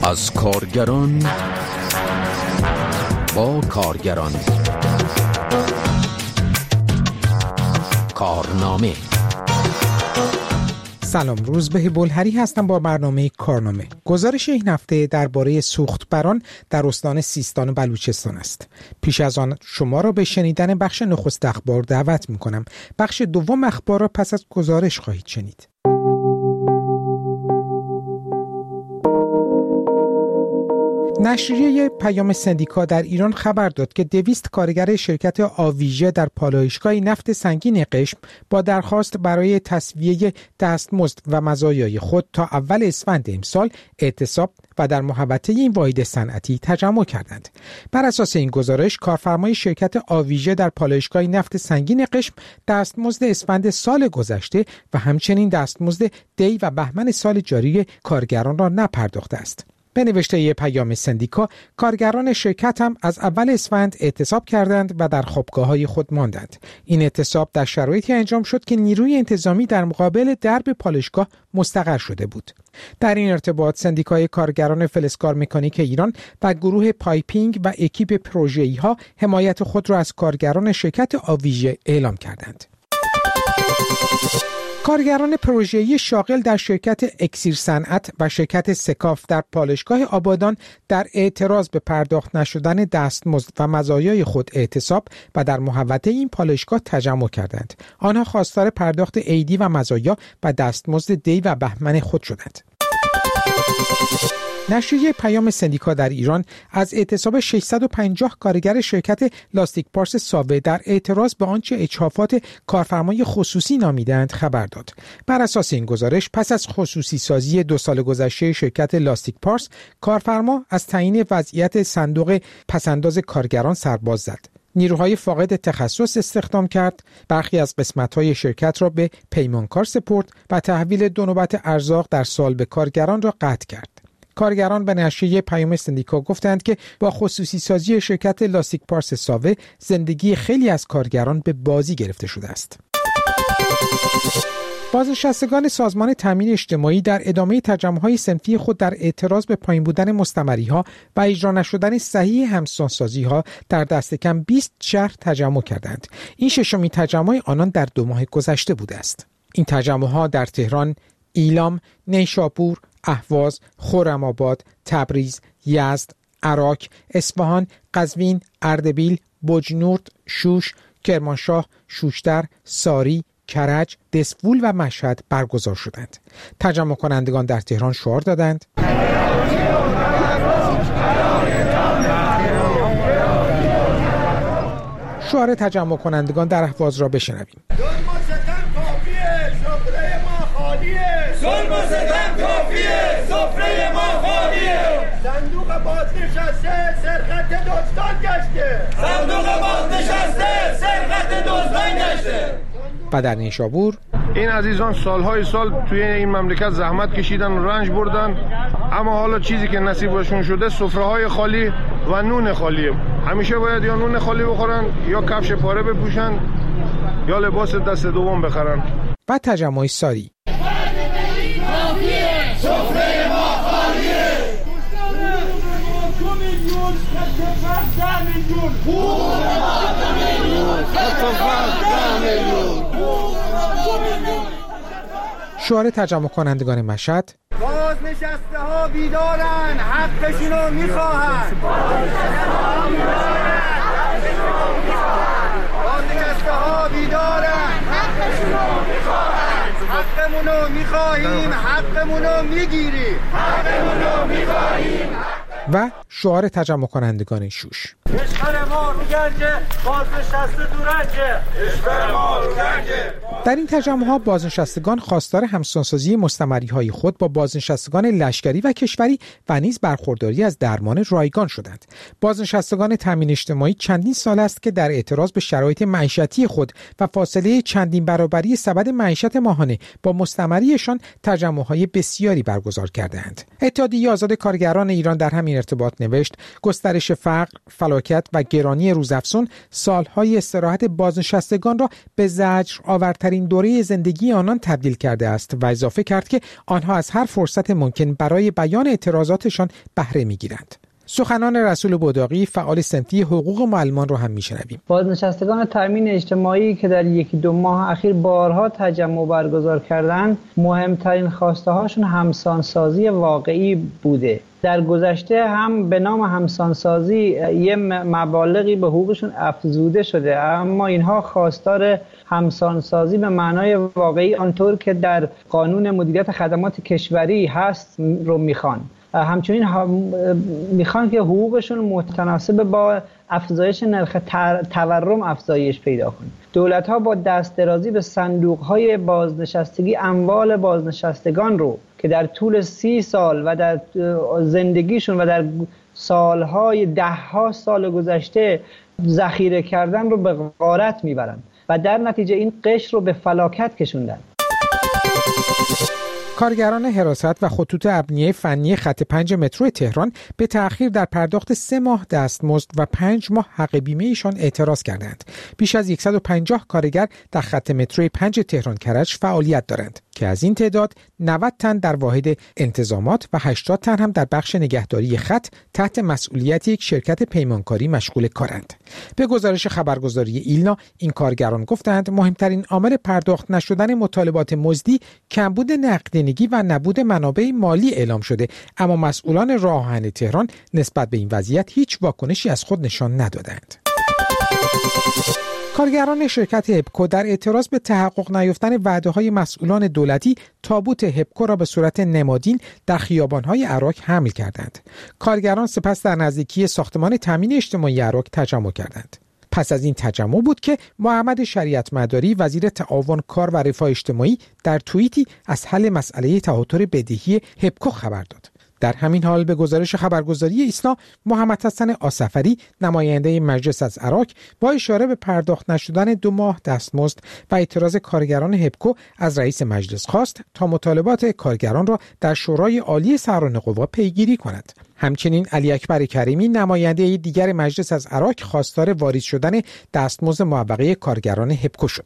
از کارگران با کارگران. کارنامه. سلام، روزبه بلهری هستم با برنامه کارنامه. گزارش این هفته درباره سوختبران در استان سیستان و بلوچستان است. پیش از آن شما را به شنیدن بخش نخست اخبار دعوت می‌کنم. بخش دوم اخبار را پس از گزارش خواهید شنید. نشریه پیام سندیکا در ایران خبر داد که 200 کارگر شرکت آویژه در پالایشگاه نفت سنگین قشم با درخواست برای تسویه دستمزد و مزایای خود تا اول اسفند امسال اعتصاب و در محوطه این واحد صنعتی تجمع کردند. بر اساس این گزارش، کارفرمای شرکت آویژه در پالایشگاه نفت سنگین قشم دستمزد اسفند سال گذشته و همچنین دستمزد دی و بهمن سال جاری کارگران را نپرداخته است. به نوشته پیام سندیکا، کارگران شرکت هم از اول اسفند اعتصاب کردند و در خوابگاه‌های خود ماندند. این اعتصاب در شرایطی انجام شد که نیروی انتظامی در مقابل درب پالایشگاه مستقر شده بود. در این ارتباط سندیکای کارگران فلزکار مکانیک ایران و گروه پایپینگ و اکیپ پروژه‌ای ها حمایت خود را از کارگران شرکت آویژه اعلام کردند. کارگران پروژه‌ای شاغل در شرکت اکسیر صنعت و شرکت سکاف در پالایشگاه آبادان در اعتراض به پرداخت نشدن دستمزد و مزایای خود اعتصاب و در محوطه این پالایشگاه تجمع کردند. آنها خواستار پرداخت عیدی و مزایا و دستمزد دی و بهمن خود شدند. نشریه پیام سندیکا در ایران از اعتصاب 650 کارگر شرکت لاستیک پارس ساوه در اعتراض به آنچه اجحافات کارفرمای خصوصی نامیدند خبر داد. بر اساس این گزارش، پس از خصوصی سازی 2 سال گذشته شرکت لاستیک پارس، کارفرما از تعیین وضعیت صندوق پسنداز کارگران سرباز زد. نیروهای فاقد تخصص استخدام کرد، برخی از قسمت‌های شرکت را به پیمانکار سپرد و تحویل 2 نوبت ارزاق در سال به کارگران را قطع کرد. کارگران به نشریه پیام سندیکا گفتند که با خصوصی سازی شرکت لاستیک پارس ساوه زندگی خیلی از کارگران به بازی گرفته شده است. بازنشستگان سازمان تامین اجتماعی در ادامه تجمع‌های صنفی خود در اعتراض به پایین بودن مستمری‌ها و اجرا نشدن صحیح همسانسازی‌ها در دست کم 20 شهر تجمع کردند. این ششمین تجمع آنان در 2 ماه گذشته بوده است. این تجمع‌ها در تهران، ایلام، نیشابور، اهواز، خرم‌آباد، تبریز، یزد، عراق، اصفهان، قزوین، اردبیل، بجنورد، شوش، کرمانشاه، شوشتر، ساری، کرج، دسفول و مشهد برگزار شدند. تجمع کنندگان در تهران شعار دادند: شعار تجمع کنندگان در اهواز را بشنویم. ظلم و ستم کافیه، سفره ما خالیه. صندوق بازنشسته سرقت دزدان گشته. صندوق بازنشسته سرقت دزدان گشته. و در نیشابور، این عزیزان سالهای سال توی این مملکت زحمت کشیدن و رنج بردن، اما حالا چیزی که نصیبشون شده سفره‌های خالی و نون خالیه. همیشه باید یا نون خالی بخورن یا کفش پاره بپوشن یا لباس دست دوم بخرن. و تجمع ساری، سفره ما خالیه. شعار تجمع کنندگان مشهد: بازنشسته ها بیدارن، حقشونو میخواهن. بازنشسته ها بیدارن، حقشونو میخواهن. حقمونو میخواهیم، حقمونو میگیریم. حقمونو میخواهیم. و شعار تجمع کنندگان شوش: کشور ما رو گنجه، بازنشسته تو رنجه. کشور ما رو گنجه. در این تجمع‌ها بازنشستگان خواستار همسانسازی مستمری‌های خود با بازنشستگان لشکری و کشوری و نیز برخورداری از درمان رایگان شدند. بازنشستگان تامین اجتماعی چندین سال است که در اعتراض به شرایط معیشتی خود و فاصله چندین برابری سبد معیشت ماهانه با مستمریشان تجمع‌های بسیاری برگزار کردند. اتحادیه آزاد کارگران ایران در همین ارتباط نوشت: گسترش فقر، فلاکت و گرانی روزافزون سالهای استراحت بازنشستگان را به زجر آورترین دوره زندگی آنان تبدیل کرده است و اضافه کرد که آنها از هر فرصت ممکن برای بیان اعتراضاتشان بهره می‌گیرند. سخنان رسول بوداقی فعال صنفی حقوق معلمان رو هم میشنویم. بازنشستگان تامین اجتماعی که در 1-2 ماه اخیر بارها تجمع برگزار کردند، مهمترین خواسته هاشون همسانسازی واقعی بوده. در گذشته هم به نام همسانسازی یه مبالغی به حقوقشون افزوده شده، اما اینها خواستار همسانسازی به معنای واقعی آنطور که در قانون مدیریت خدمات کشوری هست رو میخوان. همچنین میخوان که حقوقشون متناسب با افزایش نرخ تورم افزایش پیدا کنه. دولت‌ها با دست درازی به صندوق‌های بازنشستگی اموال بازنشستگان رو که در طول 30 سال و در زندگیشون و در سالهای 10 سال گذشته ذخیره کردن رو به غارت میبرن و در نتیجه این قشر رو به فلاکت کشوندن. کارگران حراست و خطوط ابنیه فنی خط 5 مترو تهران به تأخیر در پرداخت 3 ماه دستمزد و 5 ماه حق بیمه ایشان اعتراض کردند. بیش از 150 کارگر در خط مترو 5 تهران کرج فعالیت دارند که از این تعداد 90 تن در واحد انتظامات و 80 تن هم در بخش نگهداری خط تحت مسئولیت یک شرکت پیمانکاری مشغول کارند. به گزارش خبرگزاری ایلنا این کارگران گفتند مهمترین عامل پرداخت نشدن مطالبات مزدی کمبود نقدینگی و نبود منابع مالی اعلام شده، اما مسئولان راه آهن تهران نسبت به این وضعیت هیچ واکنشی از خود نشان ندادند. کارگران شرکت هپکو در اعتراض به تحقق نیافتن وعده‌های مسئولان دولتی تابوت هپکو را به صورت نمادین در خیابان‌های عراق حمل کردند. کارگران سپس در نزدیکی ساختمان تامین اجتماعی عراق تجمع کردند. پس از این تجمع بود که محمد شریعت مداری وزیر تعاون کار و رفاه اجتماعی در توییتی از حل مسئله تهاتر بدهی هپکو خبر داد. در همین حال به گزارش خبرگزاری ایسنا محمد حسن آصفری نماینده مجلس از عراق با اشاره به پرداخت نشدن 2 ماه دستمزد و اعتراض کارگران هپکو از رئیس مجلس خواست تا مطالبات کارگران را در شورای عالی سران قوا پیگیری کند. همچنین علی اکبر کریمی نماینده دیگر مجلس از عراق خواستار واریز شدن دستمزد معوقه کارگران هپکو شد.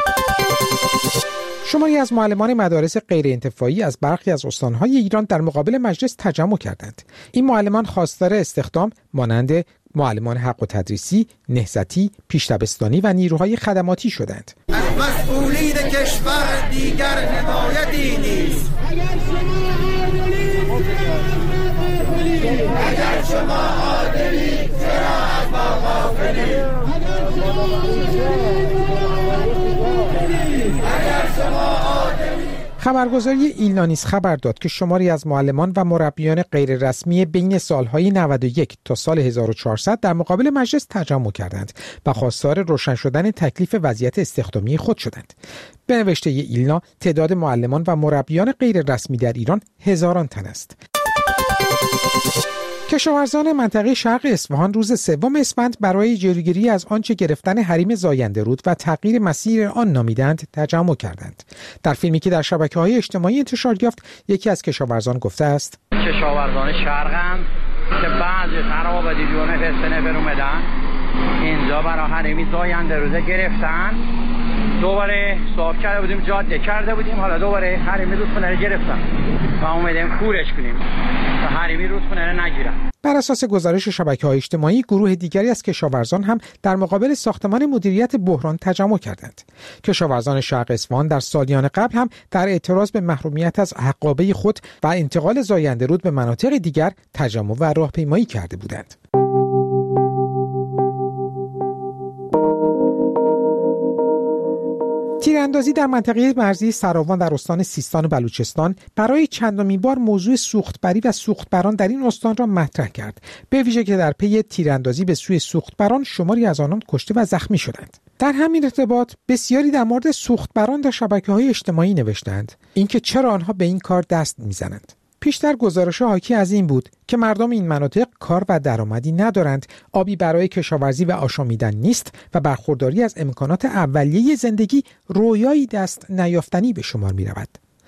شماری از معلمان مدارس غیر انتفاعی از برخی از استان‌های ایران در مقابل مجلس تجمع کردند. این معلمان خواستار استخدام مانند معلمان حق و تدریسی، نهضتی، پیش‌دبستانی و نیروهای خدماتی شدند. از مسئولین کشور دیگر حمایتی نیست. اگر شما عادلی چرا از ما غافلی؟ خبرگزاری ایلنا نیز خبر داد که شماری از معلمان و مربیان غیررسمی بین سالهای 91 تا سال 1400 در مقابل مجلس تجمع کردند و خواستار روشن شدن تکلیف وضعیت استخدامی خود شدند. به نوشته ایلنا تعداد معلمان و مربیان غیررسمی در ایران هزاران تن است. کشاورزان منطقه شرق اصفهان روز 3 اسفند برای جلوگیری از آنچه گرفتن حریم زاینده رود و تغییر مسیر آن نامیدند تجمع کردند. در فیلمی که در شبکه‌های اجتماعی انتشار یافت، یکی از کشاورزان گفته است: کشاورزان شرقند که بعضی خراب دیدونه پستنه اومدن اینجا برای حریم زاینده رود گرفتن، دوباره صاف کرده بودیم، جاده کرده بودیم، حالا دوباره حریمی رودخونه رو گرفتن و اومدیم کورش کنیم و حریمی رودخونه رو نگیرن. بر اساس گزارش شبکه‌های اجتماعی، گروه دیگری از کشاورزان هم در مقابل ساختمان مدیریت بحران تجمع کردند. کشاورزان شرق اصفهان در سالیان قبل هم در اعتراض به محرومیت از حقابه خود و انتقال زاینده رود به مناطق دیگر تجمع و راهپیمایی کرده بودند. تیراندازی در منطقه مرزی سراوان در استان سیستان و بلوچستان برای چندمین بار موضوع سوختبری و سوختبران در این استان را مطرح کرد، به ویژه که در پی تیراندازی به سوی سوختبران شماری از آنان کشته و زخمی شدند. در همین ارتباط بسیاری در مورد سوختبران در شبکه‌های اجتماعی نوشتند، اینکه چرا آنها به این کار دست می‌زنند. پیشتر گزارش‌ها حاکی از این بود که مردم این مناطق کار و درآمدی ندارند، آبی برای کشاورزی و آشامیدن نیست و برخورداری از امکانات اولیه زندگی رویایی دست نیافتنی به شمار می‌رود.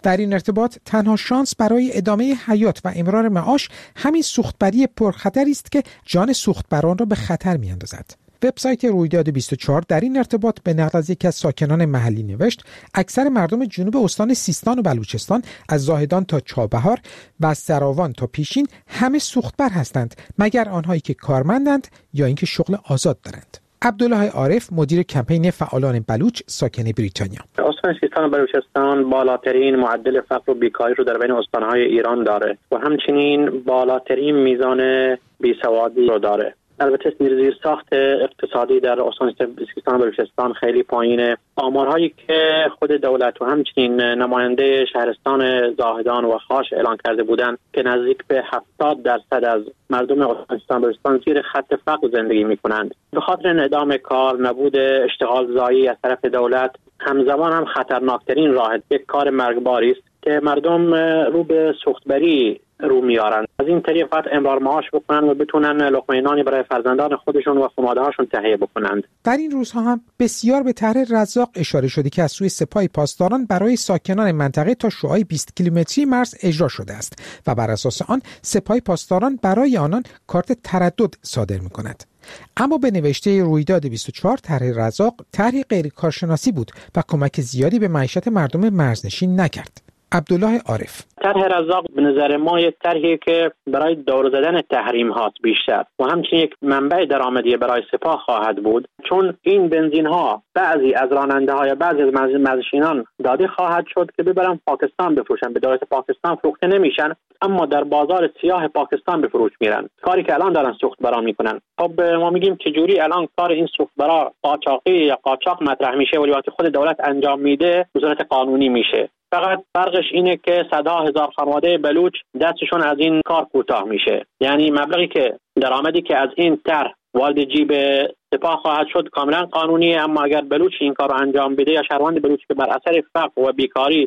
در این ارتباط تنها شانس برای ادامه حیات و امرار معاش همین سوختبری پرخطری است که جان سوختبران را به خطر می‌اندازد. وبسایت رویداد 24 در این ارتباط به نقل از یکی از ساکنان محلی نوشت: اکثر مردم جنوب استان سیستان و بلوچستان از زاهدان تا چابهار و از سراوان تا پیشین همه سوختبر هستند، مگر آنهایی که کارمندند یا اینکه شغل آزاد دارند. عبدالله عارف، مدیر کمپین فعالان بلوچ ساکن بریتانیا: استان سیستان و بلوچستان بالاترین معدل فقر و بیکاری رو در بین استانهای ایران داره و همچنین بالاترین میزان بیسوادی رو داره. البته زیرساخت اقتصادی در استان سیستان و بلوچستان خیلی پایینه. آمارهایی که خود دولت و همچنین نماینده شهرستان زاهدان و خاش اعلان کرده بودند که نزدیک به 70% از مردم استان سیستان و بلوچستان زیر خط فقر زندگی می‌کنند. به خاطر انعدام کار، نبود اشتغال زایی از طرف دولت، همزمان هم خطرناکترین راه یک کار مرگباری است که مردم رو به سوختبری رو میارن. از این طریق فقط امرار معاش بکنن و بتونن لقمه نانی برای فرزندان خودشون و خانواده‌هاشون تهیه بکنند. در این روزها هم بسیار به طرح رزاق اشاره شده که از سوی سپاه پاسداران برای ساکنان منطقه تا شعاع 20 کیلومتری مرز اجرا شده است و بر اساس آن سپاه پاسداران برای آنان کارت تردد صادر می‌کند. اما به نوشته رویداد 24 طرح رزاق طرحی غیر کارشناسی بود و کمک زیادی به معیشت مردم مرزنشین نکرد. عبدالله عارف: طرح رزاق به نظر ما یک طرحی که برای دور زدن تحریم هاست بیشتر و همچنین یک منبع درآمدی برای سپاه خواهد بود، چون این بنزین ها بعضی از راننده ها یا بعضی از مرزنشینان داده خواهد شد که ببرن پاکستان بفروشن. به دولت پاکستان فروخته نمیشن، اما در بازار سیاه پاکستان به فروش میرن، کاری که الان دارن سوختبرا میکنن. خب ما میگیم چجوری الان کار این سوختبرا قاچاقی یا قاچاق مطرح میشه ولی وقتی خود دولت انجام میده به صورت قانونی میشه. فقط فرقش اینه که صدها هزار خانواده بلوچ دستشون از این کار کوتاه میشه. یعنی مبلغی که درآمدی که از این طرح وارد جیب سپاه خواهد شد کاملا قانونیه، اما اگر بلوچ این کار رو انجام بده یا شهروند بلوچ که بر اثر فقر و بیکاری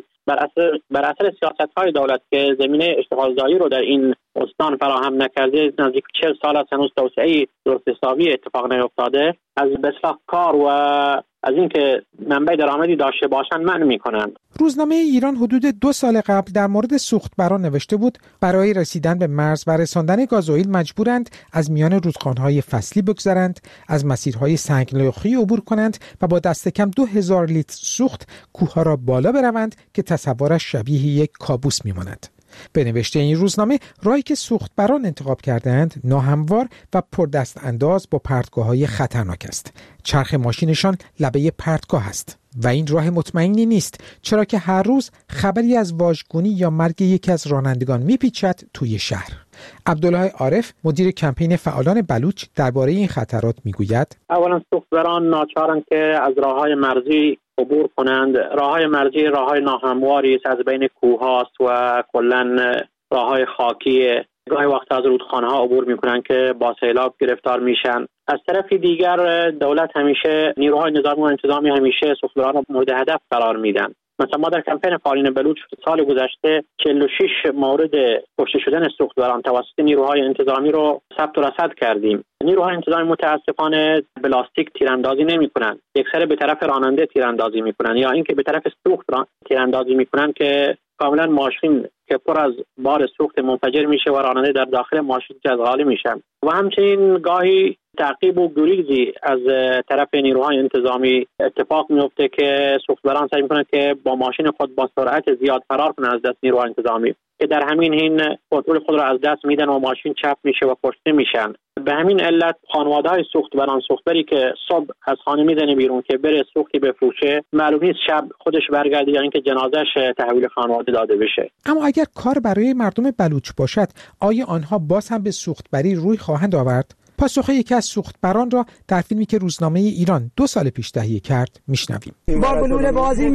بر اثر سیاست‌های دولت که زمینه اشتغال زایی رو در این استان فراهم نکرده، نزدیک 40 سال است هنوز توسعه درست حسابی اتفاق نیفتاده، از بساط کار و از اینکه منبع درآمدی داشته باشند منع می‌کنند. روزنامه ایران حدود 2 سال قبل در مورد سوختبران نوشته بود برای رسیدن به مرز و رساندن گازوئیل مجبورند از میان رودخانه‌های فصلی بگذرند، از مسیرهای سنگلاخی عبور کنند و با دست کم 2000 لیتر سوخت کوه‌ها را بالا بروند که تصورش شبیه یک کابوس می‌ماند. به نوشته این روزنامه راهی که سوختبران انتخاب کردند ناهموار و پردست انداز با پرتگاه‌های خطرناک است. چرخ ماشینشان لبه پرتگاه است و این راه مطمئنی نیست، چرا که هر روز خبری از واژگونی یا مرگ یکی از رانندگان میپیچد توی شهر. عبدالله عارف، مدیر کمپین فعالان بلوچ، درباره این خطرات میگوید: اولا سوختبران ناچارند که از راههای مرزی عبور کنند. راههای مرزی راههای ناهمواری است، از بین کوه‌هاست و کلاً راههای خاکی. گاهی وقت از رودخانه‌ها عبور می‌کنند که با سیلاب گرفتار میشن. از طرف دیگر دولت همیشه نیروهای نظامی و انتظامی همیشه سوختبران را مورد هدف قرار میدن. مثلا ما در کمپین فعالان بلوچ سال گذشته 46 مورد کشته شدن سوختبران توسط نیروهای انتظامی رو ثبت و رصد کردیم. نیروهای انتظامی متاسفانه بلاستیک تیراندازی نمی‌کنند. اکثر به طرف راننده تیراندازی می‌کنند یا اینکه به طرف سوخت تیراندازی می‌کنند که کاملا ماشین که پر از بار سوخت منفجر میشه و راننده در داخل ماشین جذب میشن و همچنین گاهی تعقیب و گریزی از طرف نیروهای انتظامی اتفاق میفته که سوختبران سعی میکنن که با ماشین خود با سرعت زیاد فرار کنن از دست نیروهای انتظامی که در همین حین کنترل خود را از دست میدن و ماشین چپ میشه و کشته میشن. به همین علت خانواده‌های سوختبران، سوختبری که صبح از خانه میزنه بیرون که بره سوختی بفروشه، معلوم نیست شب خودش برگرده یا اینکه جنازش تحویل خانواده داده بشه. اما اگر کار برای مردم بلوچ باشد، آیا آنها باز هم به سوختبری روی خواهند آورد؟ پاسخ یکی از سوختبران را در فیلمی که روزنامه ایران 2 سال پیش تهیه کرد میشنویم. با گلوله بازی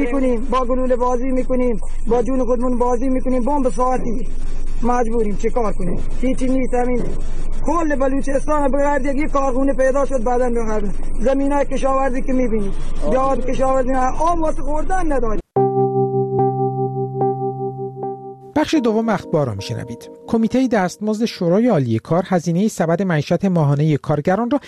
میکنیم، با جون خودمون بازی میکنیم، بمب ساعتی مجبوریم چه کار کنیم؟ هیچی نیست. همین کل بلوچستان بغیر یک کارخونه پیدا شد بعداً به زمینای کشاورزی که میبینید، یاد کشاورزی آب واسه خوردن نداریم. بخش دوم اخبار را میشنوید. کمیته دستمزد شورای عالی کار هزینه سبد معیشت ماهانه کارگران را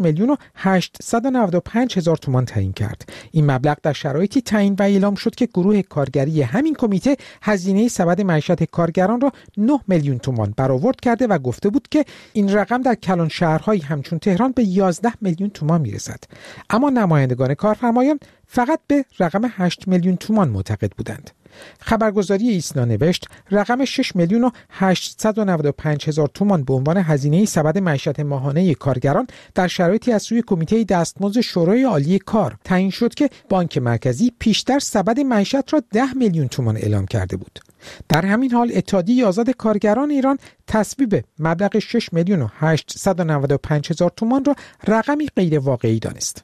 6,895,000 تومان تعیین کرد. این مبلغ در شرایطی تعیین و اعلام شد که گروه کارگری همین کمیته هزینه سبد معیشت کارگران را 9 میلیون تومان برآورد کرده و گفته بود که این رقم در کلان شهرهایی همچون تهران به 11 میلیون تومان میرسد. اما نمایندگان کارفرمایان فقط به رقم 8 میلیون تومان معتقد بودند. خبرگزاری ایسنا نوشت رقم 6,895,000 تومان به عنوان هزینه سبد معیشت ماهانه کارگران در شرایطی از سوی کمیته دستمزد شورای عالی کار تعیین شد که بانک مرکزی پیشتر سبد معیشت را 10 میلیون تومان اعلام کرده بود. در همین حال اتحادیه آزاد کارگران ایران تصویب مبلغ 6,895,000 تومان را رقمی غیر واقعی دانست.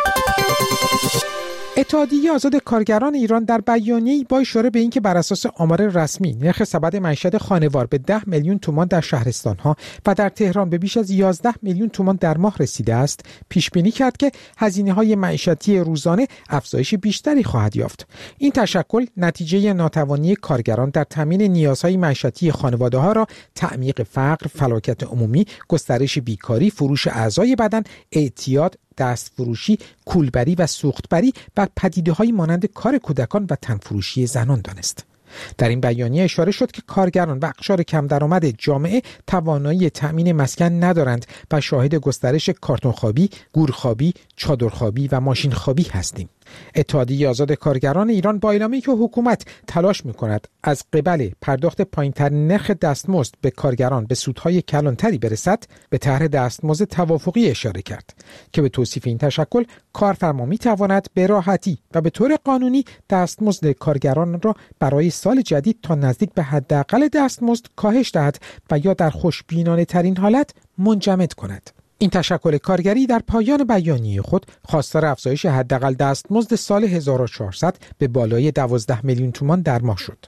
اتحادیه آزاد کارگران ایران در بیانیه‌ای با اشاره به اینکه بر اساس آمار رسمی نرخ سبد معیشت خانوار به 10 میلیون تومان در شهرستان‌ها و در تهران به بیش از 11 میلیون تومان در ماه رسیده است، پیش بینی کرد که هزینه‌های معیشتی روزانه افزایش بیشتری خواهد یافت. این تشکل نتیجه ناتوانی کارگران در تامین نیازهای معیشتی خانواده‌ها را تعمیق فقر، فلاکت عمومی، گسترش بیکاری، فروش اعضای بدن، اعتیاد، دستفروشی، کولبری و سوختبری و پدیده‌هایی مانند کار کودکان و تنفروشی زنان دانست. در این بیانیه اشاره شد که کارگران و اقشار کم درآمد جامعه توانایی تأمین مسکن ندارند و شاهد گسترش کارتونخوابی، گورخوابی، چادرخوابی و ماشین خوابی هستیم. اتحادیه آزاد کارگران ایران با اعلامی که حکومت تلاش می‌کند از قبل پرداخت پایین‌ترین نرخ دستمزد به کارگران به سودهای کلانتری برسد، به طرح دستمزد توافقی اشاره کرد که به توصیف این تشکل کارفرما می‌تواند به راحتی و به طور قانونی دستمزد کارگران را برای سال جدید تا نزدیک به حداقل دستمزد کاهش دهد و یا در خوشبینانه‌ترین حالت منجمد کند. این تشکل کارگری در پایان بیانیه خود خواستار افزایش حداقل دستمزد سال 1400 به بالای 12 میلیون تومان در ماه شد.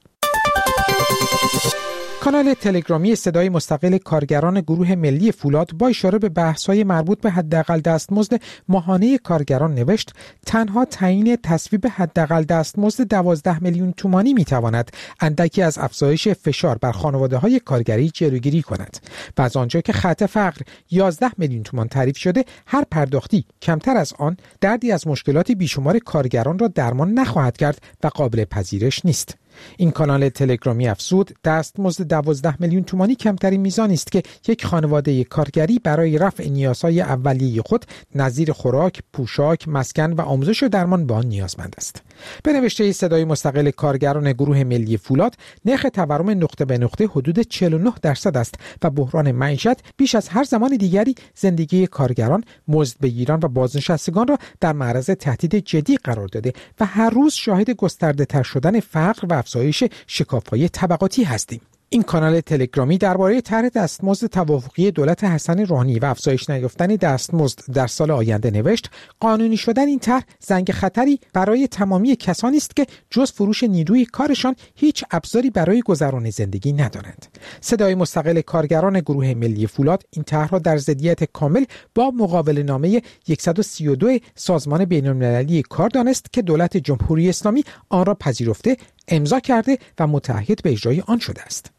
کانال تلگرامی صدای مستقل کارگران گروه ملی فولاد با اشاره به بحث‌های مربوط به حداقل دستمزد ماهانه کارگران نوشت تنها تعیین تصویب حداقل دستمزد 12 میلیون تومانی میتواند اندکی از افزایش فشار بر خانواده‌های کارگری جلوگیری کند و از آنجا که خط فقر 11 میلیون تومان تعریف شده، هر پرداختی کمتر از آن دردی از مشکلات بیشمار کارگران را درمان نخواهد کرد و قابل پذیرش نیست. این کانال تلگرامی افزود دستمزد 12 میلیون تومانی کمترین میزانی است که یک خانواده کارگری برای رفع نیازهای اولیه خود نظیر خوراک، پوشاک، مسکن و آموزش و درمان به آن نیازمند است. به نوشته صدای مستقل کارگران گروه ملی فولاد، نرخ تورم نقطه به نقطه حدود 49% است و بحران معیشت بیش از هر زمان دیگری زندگی کارگران، مزدبگیران و بازنشستگان را در معرض تهدید جدی قرار داده و هر روز شاهد گسترده‌تر شدن فقر و افزایش شکاف‌های طبقاتی هستیم. این کانال تلگرامی درباره طرح دستمزد توافقی دولت حسن روحانی و افزایش نیافتن دستمزد در سال آینده نوشت قانونی شدن این طرح زنگ خطری برای تمامی کسانی است که جز فروش نیروی کارشان هیچ ابزاری برای گذران زندگی ندارند. صدای مستقل کارگران گروه ملی فولاد این طرح را در ضدیت کامل با مقابله‌نامه 132 سازمان بین‌المللی کار دانست که دولت جمهوری اسلامی آن را پذیرفته، امضا کرده و متعهد به اجرای آن شده است.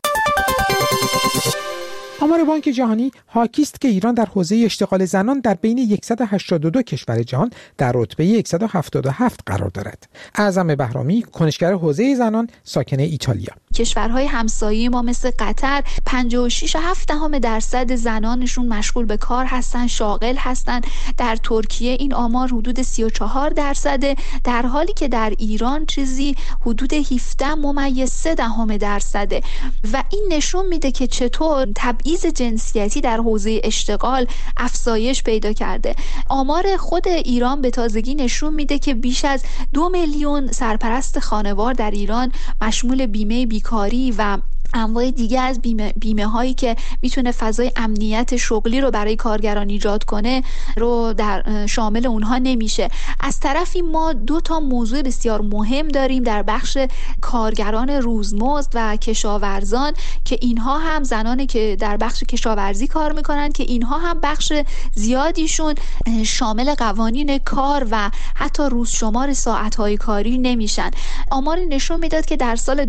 آمار بانک جهانی حاکی است که ایران در حوزه اشتغال زنان در بین 182 کشور جهان در رتبه 177 قرار دارد. اعظم بهرامی، کنشگر حوزه زنان، ساکن ایتالیا: کشورهای همسایه ما مثل قطر 56.7% زنانشون مشغول به کار هستن، شاغل هستن. در ترکیه این آمار حدود 34%، در حالی که در ایران چیزی حدود 17.3% و این نشون میده که چطور تبعیض جنسیتی در حوزه اشتغال افزایش پیدا کرده. آمار خود ایران به تازگی نشون میده که بیش از 2 میلیون سرپرست خانوار در ایران مشمول بیمه بیکاری و انواع دیگه از بیمه هایی که میتونه فضای امنیت شغلی رو برای کارگران ایجاد کنه رو در شامل اونها نمیشه. از طرفی ما 2 تا موضوع بسیار مهم داریم در بخش کارگران روزمزد و کشاورزان که اینها هم زنانی که در بخش کشاورزی کار میکنن که اینها هم بخش زیادیشون شامل قوانین کار و حتی روز شمار ساعت‌های کاری نمیشن. آماری نشون میداد که در سال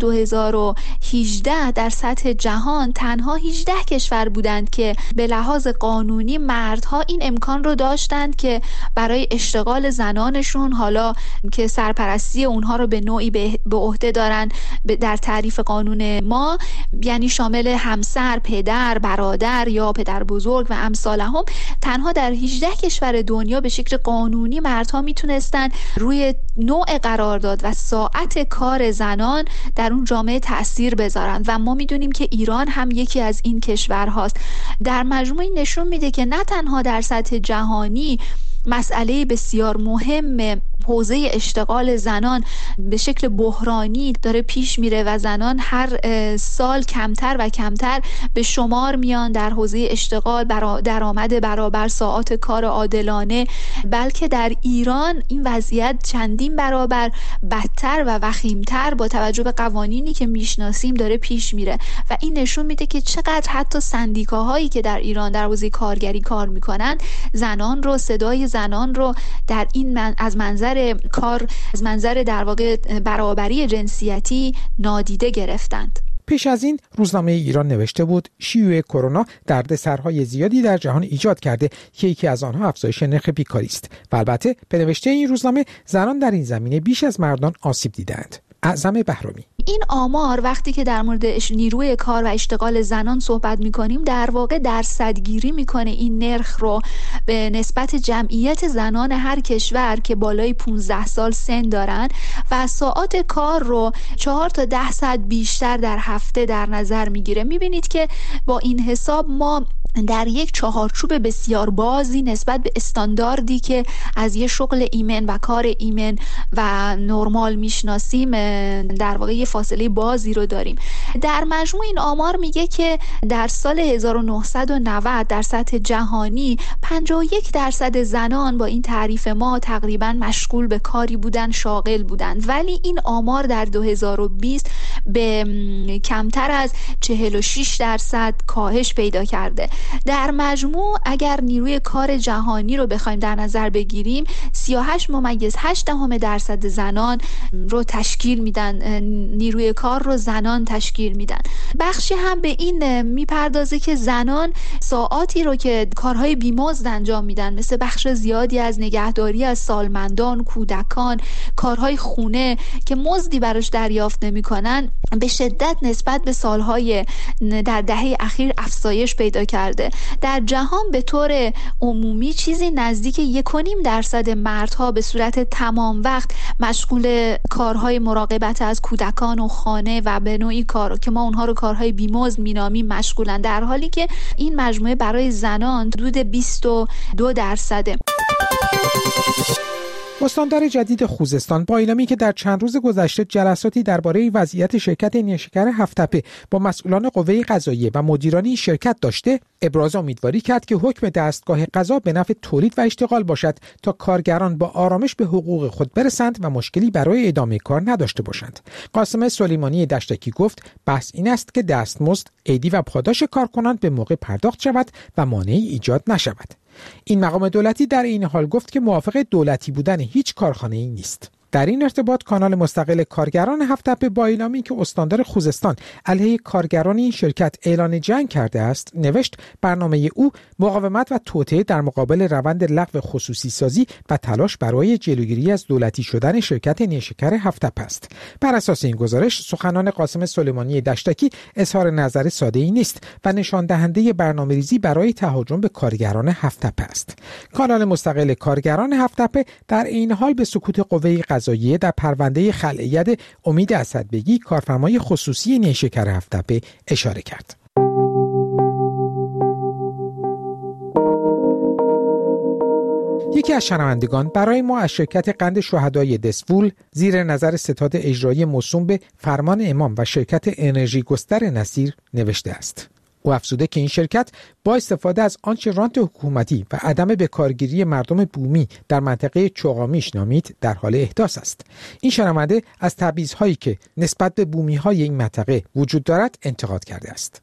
2018 در سطح جهان تنها 18 کشور بودند که به لحاظ قانونی مردها این امکان رو داشتند که برای اشتغال زنانشون، حالا که سرپرستی اونها رو به نوعی به عهده دارن در تعریف قانون ما، یعنی شامل همسر، پدر، برادر یا پدر بزرگ و امثالهم، تنها در 18 کشور دنیا به شکل قانونی مردها میتونستن روی نوع قرارداد و ساعت کار زنان در اون جامعه تأثیر بذارن و ما میدونیم که ایران هم یکی از این کشورهاست. در مجموع نشون میده که نه تنها در سطح جهانی مسئله بسیار مهم حوزه اشتغال زنان به شکل بحرانی داره پیش میره و زنان هر سال کمتر و کمتر به شمار میان در حوزه اشتغال، درآمد برابر، ساعات کار عادلانه، بلکه در ایران این وضعیت چندین برابر بدتر و وخیمتر با توجه به قوانینی که میشناسیم داره پیش میره و این نشون میده که چقدر حتی سندیکاهایی که در ایران در حوزه کارگری کار میکنن زنان رو، صدای زنان رو در این از منظر کار، از منظر در واقع برابری جنسیتی نادیده گرفتند. پیش از این روزنامه ایران نوشته بود شیوع کرونا دردسرهای زیادی در جهان ایجاد کرده که یکی از آنها افزایش نرخ بیکاری است و البته به نوشته این روزنامه زنان در این زمینه بیش از مردان آسیب دیدند. اعظم بهرامی: این آمار وقتی که در مورد نیروی کار و اشتغال زنان صحبت می‌کنیم در واقع درصدگیری می‌کنه این نرخ رو به نسبت جمعیت زنان هر کشور که بالای 15 سال سن دارن و ساعات کار رو 4 تا 10 ساعت بیشتر در هفته در نظر می‌گیره. می‌بینید که با این حساب ما در یک چهارچوب بسیار بازی نسبت به استانداردی که از یه شغل ایمن و کار ایمن و نرمال میشناسیم در واقع یه فاصله بازی رو داریم. در مجموع این آمار میگه که در سال 1990 در سطح جهانی 51% زنان با این تعریف ما تقریبا مشغول به کاری بودن، شاغل بودن، ولی این آمار در 2020 به کمتر از 46% کاهش پیدا کرده. در مجموع اگر نیروی کار جهانی رو بخوایم در نظر بگیریم 38.8% زنان رو تشکیل میدن، نیروی کار رو زنان تشکیل میدن. بخشی هم به این میپردازه که زنان ساعاتی رو که کارهای بیمزد انجام میدن، مثل بخش زیادی از نگهداری از سالمندان، کودکان، کارهای خونه که مزدی براش دریافت نمیکنن، به شدت نسبت به سالهای در دهه اخیر افزایش پیدا کرده. در جهان به طور عمومی چیزی نزدیک 1.5% مردها به صورت تمام وقت مشغول کارهای مراقبت از کودکان و خانه و به نوعی کار که ما اونها رو کارهای بیمزد مینامیم مشغولن، در حالی که این مجموعه برای زنان حدود 22%. استاندار جدید خوزستان با اعلامی که در چند روز گذشته جلساتی درباره وضعیت شرکت نیشکر هفت‌تپه با مسئولان قوه قضاییه و مدیران شرکت داشته، ابراز امیدواری کرد که حکم دستگاه قضا به نفع تولید و اشتغال باشد تا کارگران با آرامش به حقوق خود برسند و مشکلی برای ادامه کار نداشته باشند. قاسم سلیمانی دشتکی گفت بحث این است که دستمزد، عیدی و پاداش کارکنان به موقع پرداخت شود و مانعی ایجاد نشود. این مقام دولتی در این حال گفت که موافق دولتی بودن هیچ کارخانه‌ای نیست. در این ارتباط کانال مستقل کارگران هفت‌تپه با اعلامی که استاندار خوزستان علیه کارگران این شرکت اعلان جنگ کرده است نوشت برنامه او مقاومت و توطئه در مقابل روند لغو خصوصی سازی و تلاش برای جلوگیری از دولتی شدن شرکت نیشکر هفت‌تپه است. بر اساس این گزارش سخنان قاسم سلیمانی دشتکی اظهار نظر ساده‌ای نیست و نشان دهنده برنامه‌ریزی برای تهاجم به کارگران هفت‌تپه است. کانال مستقل کارگران هفت‌تپه در این حال به سکوت قوه قضاییه در پرونده خلع ید امید اسدبگی کارفرمای خصوصی نیشکر هفت‌تپه اشاره کرد. یکی از شنوندگان برای ما از شرکت قند شهدای دسفول زیر نظر ستاد اجرایی موسوم به فرمان امام و شرکت انرژی گستر نصیر نوشته است. او افزوده که این شرکت با استفاده از آنچه رانت حکومتی و عدم بکارگیری مردم بومی در منطقه چوغامیش نامید در حال احداث است. این شنونده از تبعیض‌هایی که نسبت به بومی‌های این منطقه وجود دارد انتقاد کرده است.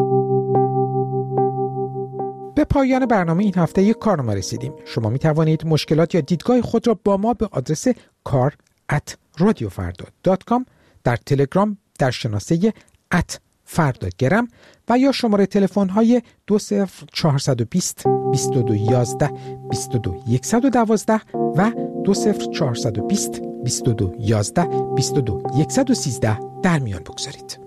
به پایان برنامه این هفته یک کارنامه رسیدیم. شما می توانید مشکلات یا دیدگاه خود را با ما به آدرس kar@radiofarda.com در تلگرام در شناسه @fardagram و یا شماره تلفن های 20420 2211 22112 و 20420 2211 22113 در میان بگذارید.